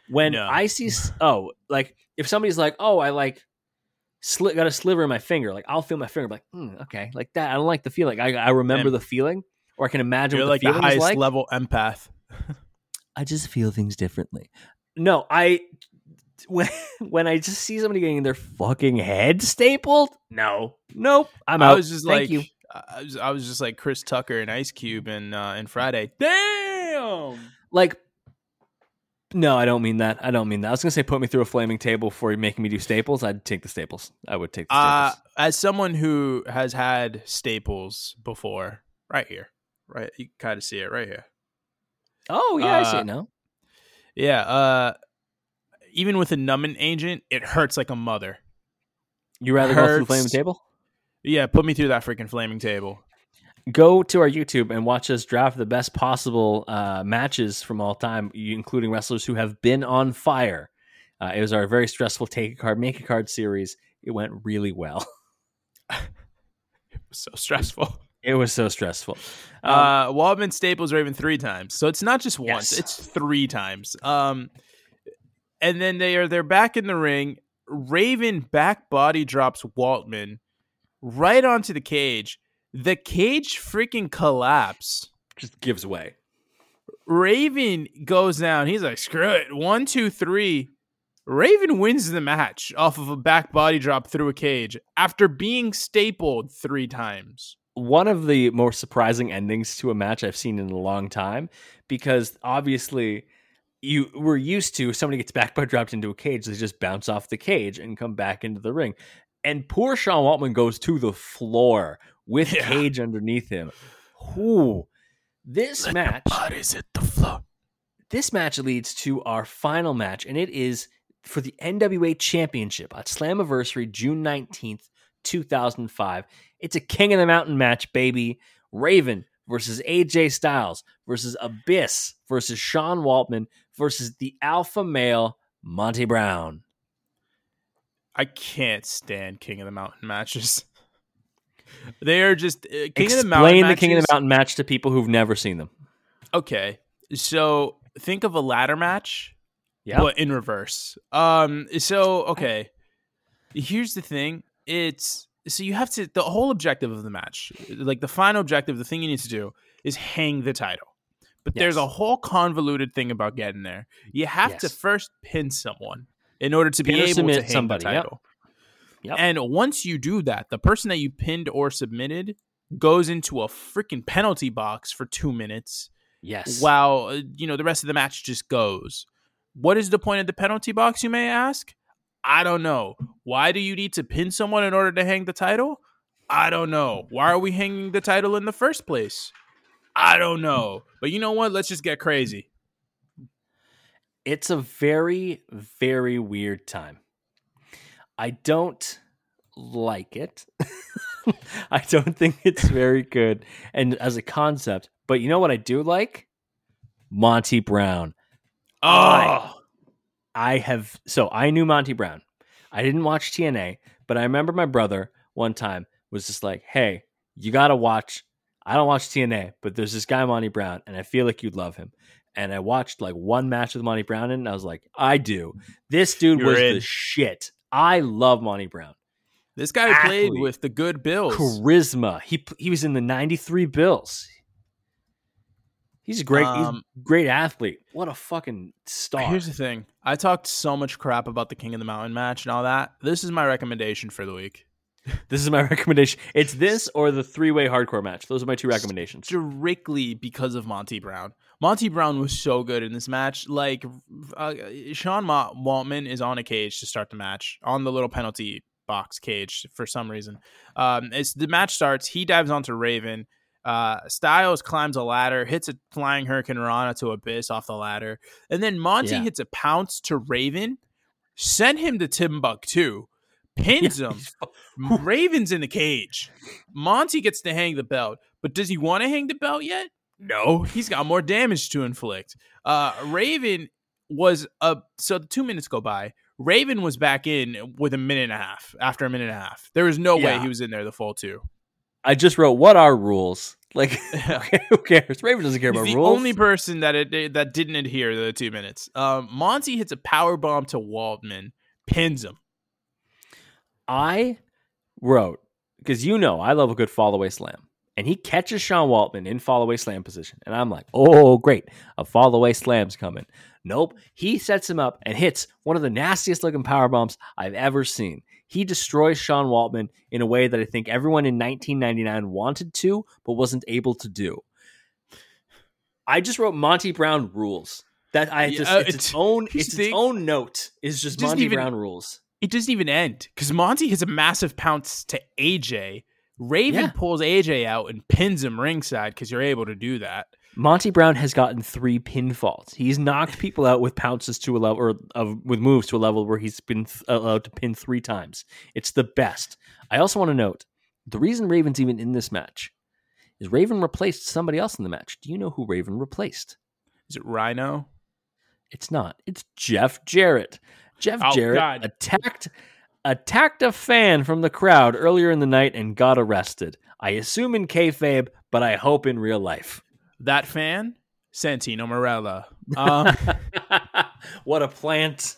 When No. I see, like if somebody's like, oh, I like got a sliver in my finger, like I'll feel my finger, like, okay, like that. I don't like the feeling. I remember the feeling, or I can imagine You're what like the the feeling is highest like. level empath. I just feel things differently. No, when I just see somebody getting their fucking head stapled, nope, I'm out. I was just Thank like, you. I was just like Chris Tucker and Ice Cube in Friday. Damn. Like, no, I don't mean that. I was gonna say put me through a flaming table before making me do staples. I'd take the staples. I would take the staples. As someone who has had staples before, right here, right, you kind of see it right here. Oh yeah, I see it now. Yeah. Even with a numbing agent, it hurts like a mother. You rather go through the flaming table? Yeah, put me through that freaking flaming table. Go to our YouTube and watch us draft the best possible matches from all time, including wrestlers who have been on fire. It was our very stressful take a card, make a card series. It went really well. It was so stressful. It was so stressful. Waltman staples Raven 3 times, so it's not just once; it's 3 times. And then they're back in the ring. Raven back body drops Waltman right onto the cage. The cage freaking collapse. Just gives way. Raven goes down. He's like, screw it. 1, 2, 3. Raven wins the match off of a back body drop through a cage after being stapled 3 times. One of the more surprising endings to a match I've seen in a long time, because obviously you were used to somebody gets back body dropped into a cage, they just bounce off the cage and come back into the ring. And poor Sean Waltman goes to the floor with cage underneath him. Ooh. This match hit the floor. This match leads to our final match, and it is for the NWA Championship at Slammiversary, June 19th, 2005. It's a King of the Mountain match, baby. Raven versus AJ Styles versus Abyss versus Sean Waltman versus the alpha male Monty Brown. I can't stand King of the Mountain matches. They are just Explain the King of the Mountain match to people who've never seen them. Okay, so think of a ladder match, but in reverse. Okay, here's the thing. You have to, the whole objective of the match, like the final objective, the thing you need to do is hang the title. But there's a whole convoluted thing about getting there. You have to first pin someone in order to be able to hang the title. Yep. And once you do that, the person that you pinned or submitted goes into a freaking penalty box for 2 minutes. Yes. While, the rest of the match just goes. What is the point of the penalty box, you may ask? I don't know. Why do you need to pin someone in order to hang the title? I don't know. Why are we hanging the title in the first place? I don't know. But you know what? Let's just get crazy. It's a very, very weird time. I don't like it. I don't think it's very good and as a concept. But you know what I do like? Monty Brown. Oh. I knew Monty Brown. I didn't watch TNA, but I remember my brother one time was just like, hey, you got to watch. I don't watch TNA, but there's this guy, Monty Brown, and I feel like you'd love him. And I watched like one match with Monty Brown and I was like, I do. This dude was the shit. I love Monty Brown. This guy played with the good Bills. Charisma. He was in the 93 Bills. He's a great athlete. What a fucking star. Here's the thing. I talked so much crap about the King of the Mountain match and all that. This is my recommendation for the week. This is my recommendation. It's this or the 3-way hardcore match. Those are my 2 recommendations. Strictly because of Monty Brown. Monty Brown was so good in this match. Like, Sean Waltman is on a cage to start the match, on the little penalty box cage for some reason. As the match starts, he dives onto Raven. Styles climbs a ladder, hits a flying Hurricane Rana to Abyss off the ladder. And then Monty hits a pounce to Raven, sent him to Timbuktu, pins him. Raven's in the cage. Monty gets to hang the belt. But does he want to hang the belt yet? No. He's got more damage to inflict. Raven was so the 2 minutes go by. Raven was back in with a minute and a half. After a minute and a half. There was no way he was in there the full 2. I just wrote, what are rules? Like, who cares? Raven doesn't care He's about the rules. only person that didn't adhere to the 2 minutes. Monty hits a power bomb to Waltman, pins him. I wrote, because I love a good fall away slam. And he catches Sean Waltman in fall away slam position. And I'm like, oh, great. A fall away slam's coming. Nope. He sets him up and hits one of the nastiest looking power bombs I've ever seen. He destroys Sean Waltman in a way that I think everyone in 1999 wanted to, but wasn't able to do. I just wrote Monty Brown rules. That it's its own note. Is just Monty Brown rules. It doesn't even end because Monty has a massive pounce to AJ. Raven pulls AJ out and pins him ringside because you're able to do that. Monty Brown has gotten 3 pinfalls. He's knocked people out with pounces to a level, with moves to a level where he's been allowed to pin 3 times. It's the best. I also want to note, the reason Raven's even in this match is Raven replaced somebody else in the match. Do you know who Raven replaced? Is it Rhino? It's not. It's Jeff Jarrett. Jeff Jarrett attacked a fan from the crowd earlier in the night and got arrested. I assume in kayfabe, but I hope in real life. That fan? Santino Marella. What a plant.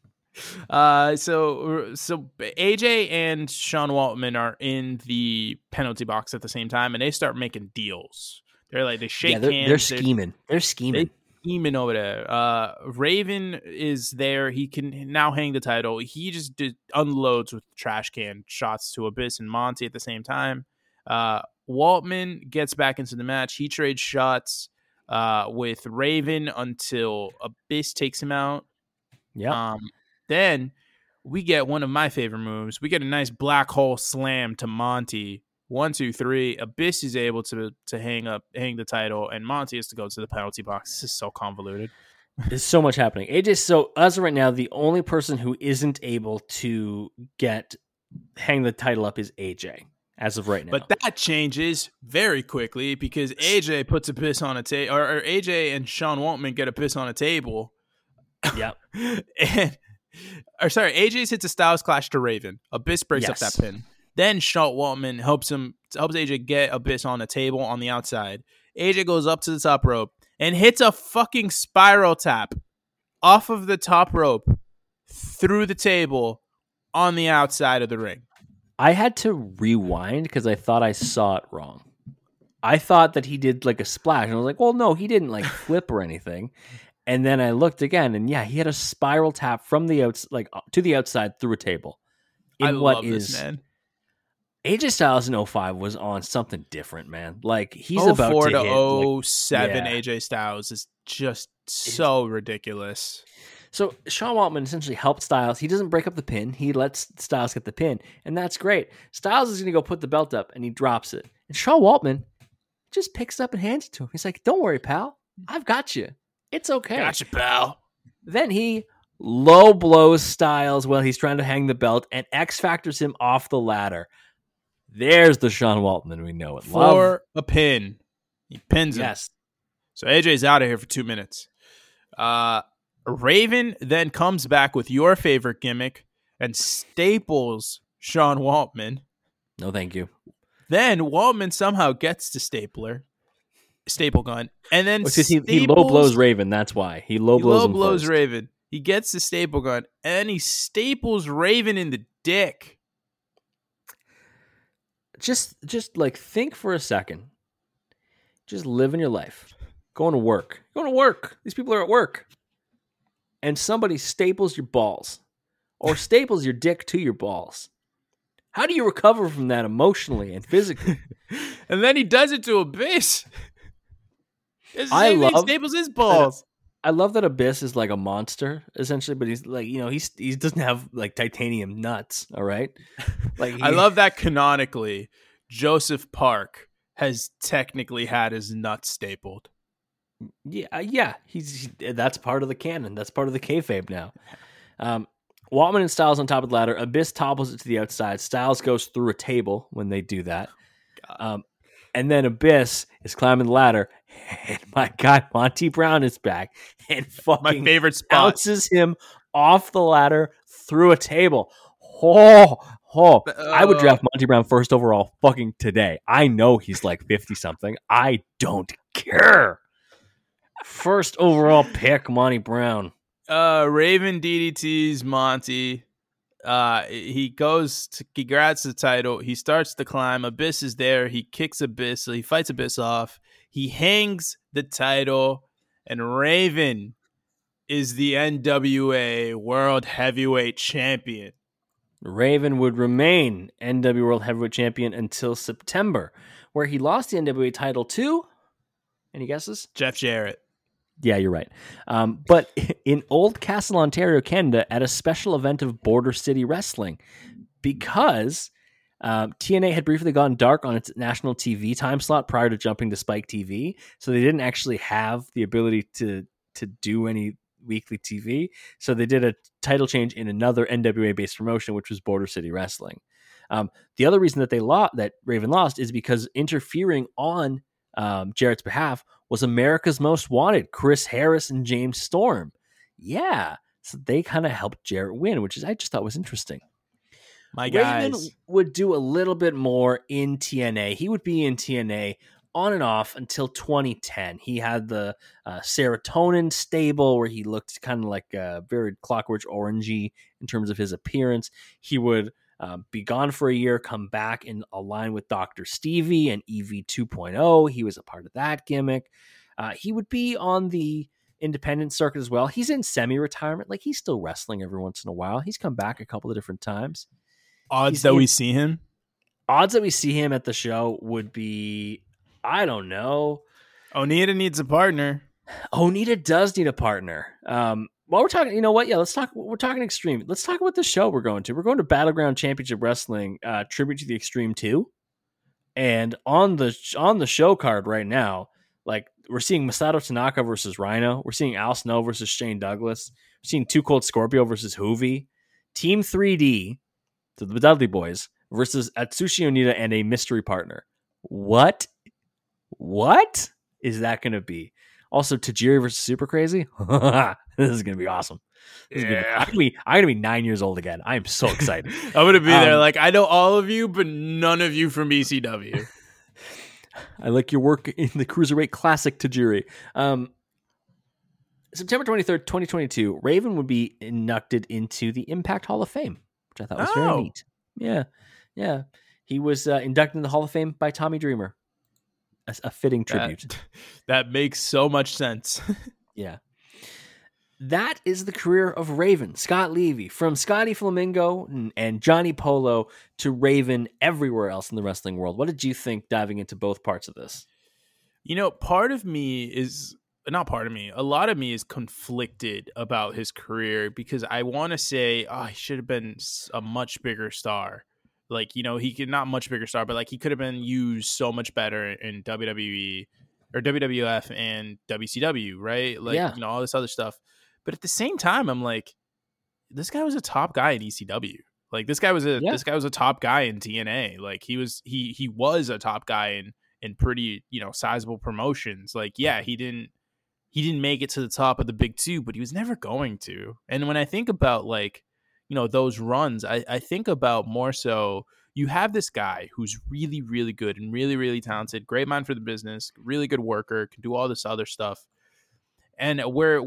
So AJ and Sean Waltman are in the penalty box at the same time, and they start making deals. They shake hands. They're scheming. They're scheming over there. Raven is there. He can now hang the title. He just unloads with trash can shots to Abyss and Monty at the same time. Waltman gets back into the match. He trades shots with Raven until Abyss takes him out. Yeah. Then we get one of my favorite moves. We get a nice black hole slam to Monty. 1, 2, 3. Abyss is able to hang the title, and Monty has to go to the penalty box. This is so convoluted. There's so much happening. AJ, so as of right now, the only person who isn't able to hang the title up is AJ. As of right now. But that changes very quickly because AJ puts Abyss on a table, or AJ and Sean Waltman get Abyss on a table. Yep. AJ hits a Styles Clash to Raven. Abyss breaks up that pin. Then Sean Waltman helps AJ get Abyss on a table on the outside. AJ goes up to the top rope and hits a fucking spiral tap off of the top rope through the table on the outside of the ring. I had to rewind because I thought I saw it wrong. I thought that he did like a splash, and I was like, well, no, he didn't like flip or anything. And then I looked again, and he had a spiral tap from the to the outside through a table. I love this, man. AJ Styles in 05 was on something different, man. Like, he's about to hit. 04 to 07 AJ Styles is just so ridiculous. So Sean Waltman essentially helped Styles. He doesn't break up the pin. He lets Styles get the pin, and that's great. Styles is going to go put the belt up, and he drops it. And Sean Waltman just picks it up and hands it to him. He's like, don't worry, pal. I've got you. It's okay. Gotcha, pal. Then he low blows Styles while he's trying to hang the belt and X Factors him off the ladder. There's the Sean Waltman we know and love. For a pin. He pins him. Yes. So AJ's out of here for 2 minutes. Raven then comes back with your favorite gimmick and staples Sean Waltman. No, thank you. Then Waltman somehow gets the staple gun, and then he low blows Raven. That's why he low blows Raven. He gets the staple gun, and he staples Raven in the dick. Just like think for a second. Just living your life. Going to work. These people are at work. And somebody staples your balls. Or staples your dick to your balls. How do you recover from that emotionally and physically? And then he does it to Abyss. It's the same thing, staples his balls. I love that Abyss is like a monster, essentially, but he's like, he doesn't have like titanium nuts, all right? Like I love that canonically, Joseph Park has technically had his nuts stapled. Yeah. That's part of the canon. That's part of the kayfabe now. Waltman and Styles on top of the ladder. Abyss topples it to the outside. Styles goes through a table when they do that. And then Abyss is climbing the ladder. And my guy Monty Brown is back and fucking my favorite spot. Bounces him off the ladder through a table. Oh, Oh, I would draft Monty Brown first overall fucking today. I know he's like 50 something. I don't care. First overall pick, Monty Brown. Raven DDT's Monty. He grabs the title. He starts to climb. Abyss is there. He kicks Abyss. So he fights Abyss off. He hangs the title, and Raven is the NWA World Heavyweight Champion. Raven would remain NWA World Heavyweight Champion until September, where he lost the NWA title to, any guesses? Jeff Jarrett. Yeah, you're right. But in Oldcastle, Ontario, Canada, at a special event of Border City Wrestling, because TNA had briefly gone dark on its national TV time slot prior to jumping to Spike TV, so they didn't actually have the ability to do any weekly TV. So they did a title change in another NWA-based promotion, which was Border City Wrestling. The other reason that that Raven lost is because interfering on Jarrett's behalf was America's Most Wanted, Chris Harris and James Storm. Yeah, so they kind of helped Jarrett win, which I just thought was interesting. My guys. Raven would do a little bit more in TNA. He would be in TNA on and off until 2010. He had the Serotonin stable where he looked kind of like very Clockwork Orangey in terms of his appearance. He would be gone for a year, come back and align with Dr. Stevie and EV 2.0. He was a part of that gimmick. He would be on the independent circuit as well. He's in semi-retirement. Like, he's still wrestling every once in a while. He's come back a couple of different times. Odds that we see him? Odds that we see him at the show would be, I don't know. Onita needs a partner. Onita does need a partner. While we're talking, you know what? Yeah, let's talk. We're talking Extreme. Let's talk about the show we're going to. We're going to Battleground Championship Wrestling, tribute to the Extreme 2. And on the show card right now, like, we're seeing Masato Tanaka versus Rhino. We're seeing Al Snow versus Shane Douglas. We're seeing Too Cold Scorpio versus Hoovy. Team 3D, to the Dudley Boys, versus Atsushi Onita and a mystery partner. What is that going to be? Also, Tajiri versus Super Crazy. This is going to be awesome. I'm going to be 9 years old again. I am so excited. I'm going to be there. Like, I know all of you, but none of you from ECW. I like your work in the Cruiserweight Classic, Tajiri. September 23rd, 2022, Raven would be inducted into the Impact Hall of Fame, which I thought was very neat. Yeah. He was inducted in the Hall of Fame by Tommy Dreamer. A fitting tribute. That makes so much sense. Yeah. That is the career of Raven, Scott Levy, from Scotty Flamingo and Johnny Polo to Raven everywhere else in the wrestling world. What did you think diving into both parts of this? You know, a lot of me is conflicted about his career because I want to say, he should have been a much bigger star. Like, you know, he could not much bigger star, but like he could have been used so much better in WWE or WWF and WCW, right? Like, you know, all this other stuff. But at the same time, I'm like, this guy was a top guy in ECW. Like, this guy was a top guy in TNA. Like, he was a top guy in pretty, you know, sizable promotions. Like, yeah, he didn't make it to the top of the big two, but he was never going to. And when I think about, like, you know, those runs, I think about more so, you have this guy who's really, really good and really, really talented, great mind for the business, really good worker, can do all this other stuff. And where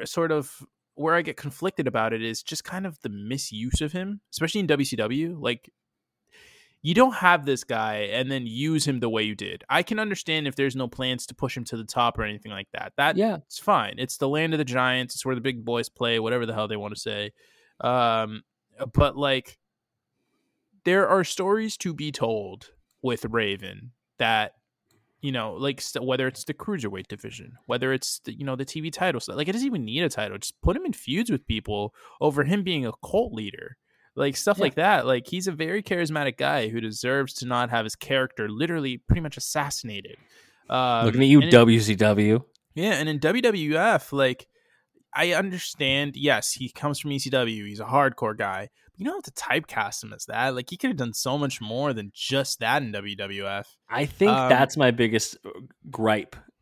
I get conflicted about it is just kind of the misuse of him, especially in WCW. Like, you don't have this guy and then use him the way you did. I can understand if there's no plans to push him to the top or anything like that. It's fine. It's the land of the giants. It's where the big boys play, whatever the hell they want to say. But like, there are stories to be told with Raven that, you know, like, whether it's the cruiserweight division, whether it's the, you know, the TV title, like, it doesn't even need a title. Just put him in feuds with people over him being a cult leader, like stuff like that. Like, he's a very charismatic guy who deserves to not have his character literally pretty much assassinated. Looking at you, WCW. Yeah, and in WWF, like, I understand, yes, he comes from ECW. He's a hardcore guy. But you don't have to typecast him as that. Like, he could have done so much more than just that in WWF. I think that's my biggest gripe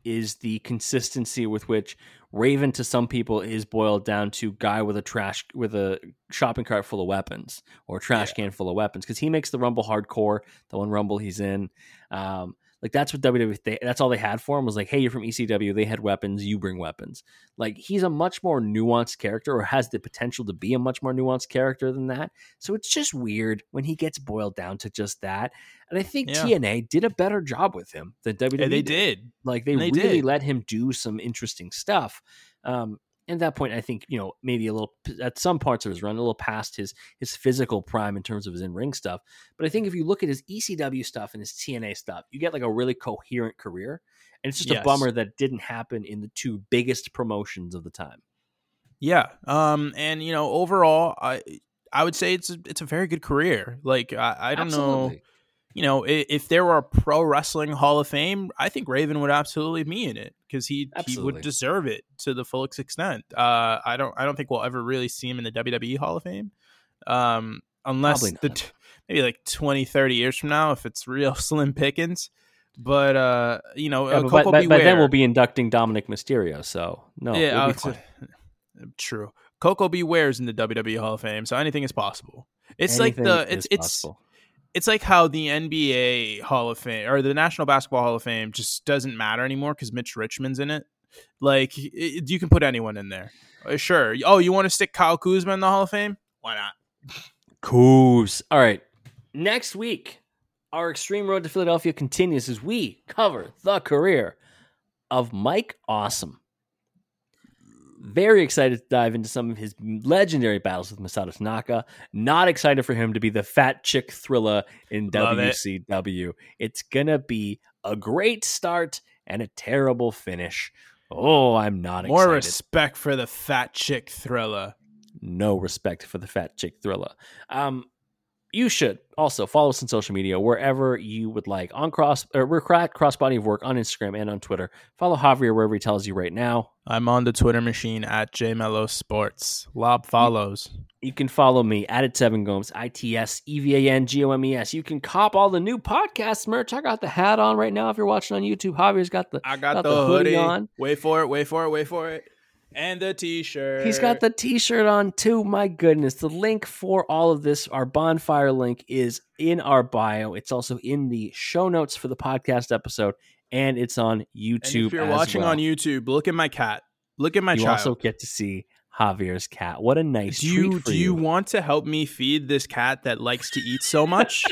is the consistency with which Raven to some people is boiled down to guy with a shopping cart full of weapons or a trash can full of weapons, because he makes the Rumble hardcore, the one Rumble he's in. Like that's what WWE, that's all they had for him was like, hey, you're from ECW. They had weapons. You bring weapons. Like he's a much more nuanced character, or has the potential to be a much more nuanced character than that. So it's just weird when he gets boiled down to just that. And I think TNA did a better job with him than WWE. Yeah, they did. Like they really let him do some interesting stuff. At that point, I think, maybe a little at some parts of his run, a little past his physical prime in terms of his in-ring stuff. But I think if you look at his ECW stuff and his TNA stuff, you get like a really coherent career. And it's just a bummer that didn't happen in the two biggest promotions of the time. Yeah. And overall, I would say it's a very good career. Like I don't know. If there were a Pro Wrestling Hall of Fame, I think Raven would absolutely be in it, because he would deserve it to the fullest extent. I don't think we'll ever really see him in the WWE Hall of Fame, unless maybe like 20, 30 years from now, if it's real slim pickings. But Coco Beware. But then we'll be inducting Dominic Mysterio, so no. Yeah, true. Coco Beware's in the WWE Hall of Fame, so anything is possible. It's possible. It's like how the NBA Hall of Fame or the National Basketball Hall of Fame just doesn't matter anymore because Mitch Richmond's in it. Like, you can put anyone in there. Sure. Oh, you want to stick Kyle Kuzma in the Hall of Fame? Why not? Kuz. All right. Next week, our Extreme Road to Philadelphia continues as we cover the career of Mike Awesome. Very excited to dive into some of his legendary battles with Masato Tanaka. Not excited for him to be the fat chick Thriller in WCW. It's going to be a great start and a terrible finish. Oh, I'm not excited. More respect for the fat chick Thriller. No respect for the fat chick Thriller. You should also follow us on social media wherever you would like. We're at Crossbody of Work on Instagram and on Twitter. Follow Javier wherever he tells you right now. I'm on the Twitter machine at JMelloSports. Lob follows. You can follow me at It7Gomes, ITSEVANGOMES. You can cop all the new podcast merch. I got the hat on right now. If you're watching on YouTube, Javier's got the hoodie on. Wait for it. And the t-shirt. He's got the t-shirt on too. My goodness. The link for all of this, our bonfire link, is in our bio. It's also in the show notes for the podcast episode, and it's on YouTube. And if you're watching on YouTube, look at my cat. Look at my child. You also get to see Javier's cat. What a nice treat for you. Do you want to help me feed this cat that likes to eat so much?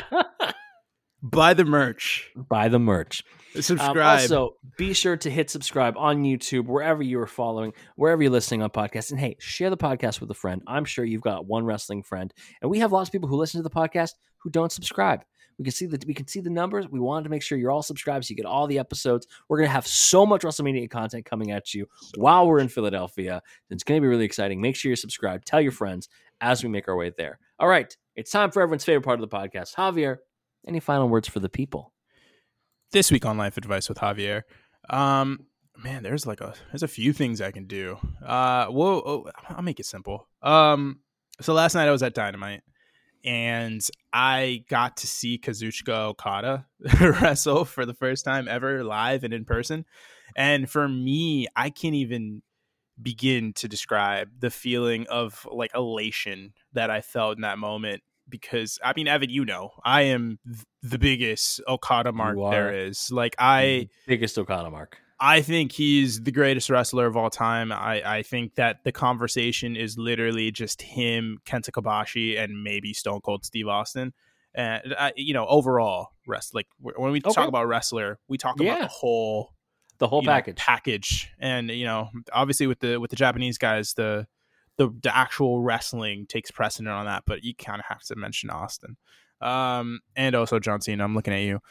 Buy the merch. Subscribe. Also, be sure to hit subscribe on YouTube, wherever you are following, wherever you're listening on podcasts. And hey, share the podcast with a friend. I'm sure you've got one wrestling friend. And we have lots of people who listen to the podcast who don't subscribe. We can see the numbers. We wanted to make sure you're all subscribed so you get all the episodes. We're going to have so much WrestleMania content coming at you while we're in Philadelphia. It's going to be really exciting. Make sure you're subscribed. Tell your friends as we make our way there. All right. It's time for everyone's favorite part of the podcast. Javier, any final words for the people? This week on Life Advice with Javier, man, there's a few things I can do. I'll make it simple. So last night I was at Dynamite, and I got to see Kazuchika Okada wrestle for the first time ever, live and in person. And for me, I can't even begin to describe the feeling of like elation that I felt in that moment. Because, I mean, Evan, I am the biggest Okada mark there is. Like, biggest Okada mark. I think he's the greatest wrestler of all time. I think that the conversation is literally just him, Kenta Kobashi, and maybe Stone Cold Steve Austin. And, overall, like when we talk about wrestler, we talk about the whole package. And, obviously with the Japanese guys, the actual wrestling takes precedent on that, but you kind of have to mention Austin. And also John Cena, I'm looking at you.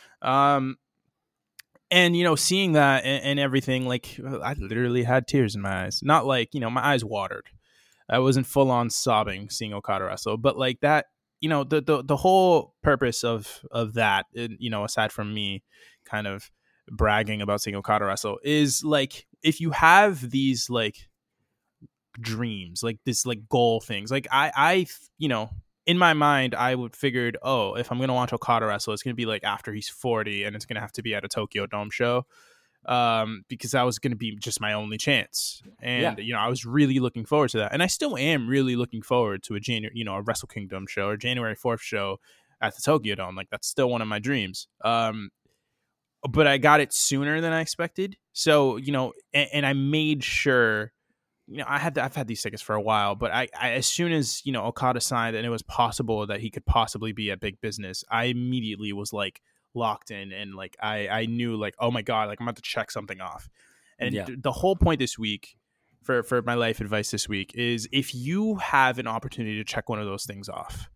And, seeing that and everything, like, I literally had tears in my eyes. Not like, my eyes watered. I wasn't full on sobbing seeing Okada wrestle, but like that, the whole purpose of that, aside from me kind of bragging about seeing Okada wrestle, is like, if you have these like dreams, like this like goal things, like I in my mind I would figured, if I'm gonna watch Okada wrestle, it's gonna be like after he's 40 and it's gonna have to be at a Tokyo Dome show. because that was going to be just my only chance. And, I was really looking forward to that. And I still am really looking forward to a Wrestle Kingdom show or January 4th show at the Tokyo Dome. Like, that's still one of my dreams. But I got it sooner than I expected. So, and I made sure, I've had these tickets for a while, but I as soon as, Okada signed and it was possible that he could possibly be at Big Business, I immediately was like locked in, and like, I knew like, oh my God, like I'm about to check something off. And the whole point this week for my life advice this week is, if you have an opportunity to check one of those things off,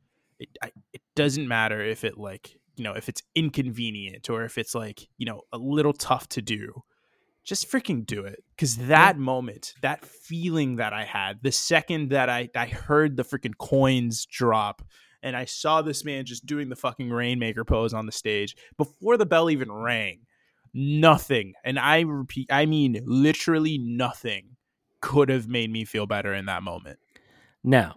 it doesn't matter if it like, if it's inconvenient or if it's like, a little tough to do, just freaking do it. Because that moment, that feeling that I had the second that I heard the freaking coins drop and I saw this man just doing the fucking Rainmaker pose on the stage before the bell even rang, nothing, and I mean literally nothing, could have made me feel better in that moment. Now,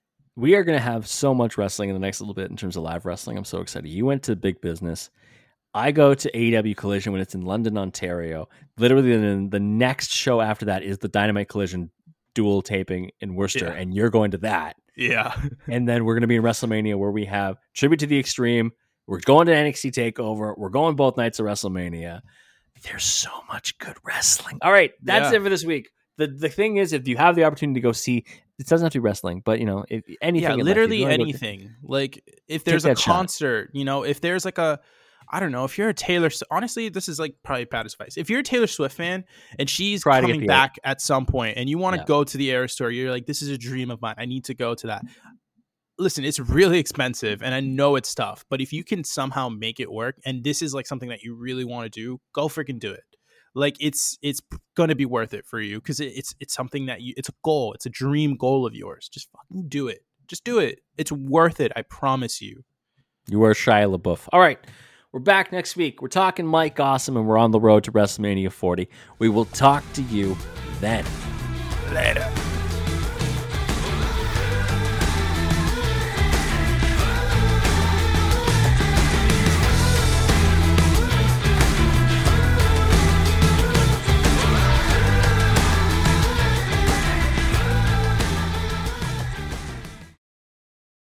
we are going to have so much wrestling in the next little bit in terms of live wrestling. I'm so excited. You went to Big Business. I go to AEW Collision when it's in London, Ontario. Literally, the next show after that is the Dynamite Collision dual taping in Worcester, and you're going to that. Yeah. And then we're going to be in WrestleMania, where we have Tribute to the Extreme. We're going to NXT TakeOver. We're going both nights of WrestleMania. There's so much good wrestling. All right, that's it for this week. The thing is, if you have the opportunity to go see, it doesn't have to be wrestling, but if anything, literally anything. Like if there's a concert, if there's like I don't know, if you're a Taylor, honestly, this is like probably bad advice. If you're a Taylor Swift fan and she's coming back at some point and you want to go to the Eras Tour, you're like, this is a dream of mine, I need to go to that. Listen, it's really expensive and I know it's tough, but if you can somehow make it work, and this is like something that you really want to do, go freaking do it. Like it's going to be worth it for you, because it's something that it's a goal. It's a dream goal of yours. Just fucking do it. Just do it. It's worth it. I promise you. You are Shia LaBeouf. All right. We're back next week. We're talking Mike Awesome, and we're on the road to WrestleMania 40. We will talk to you then. Later.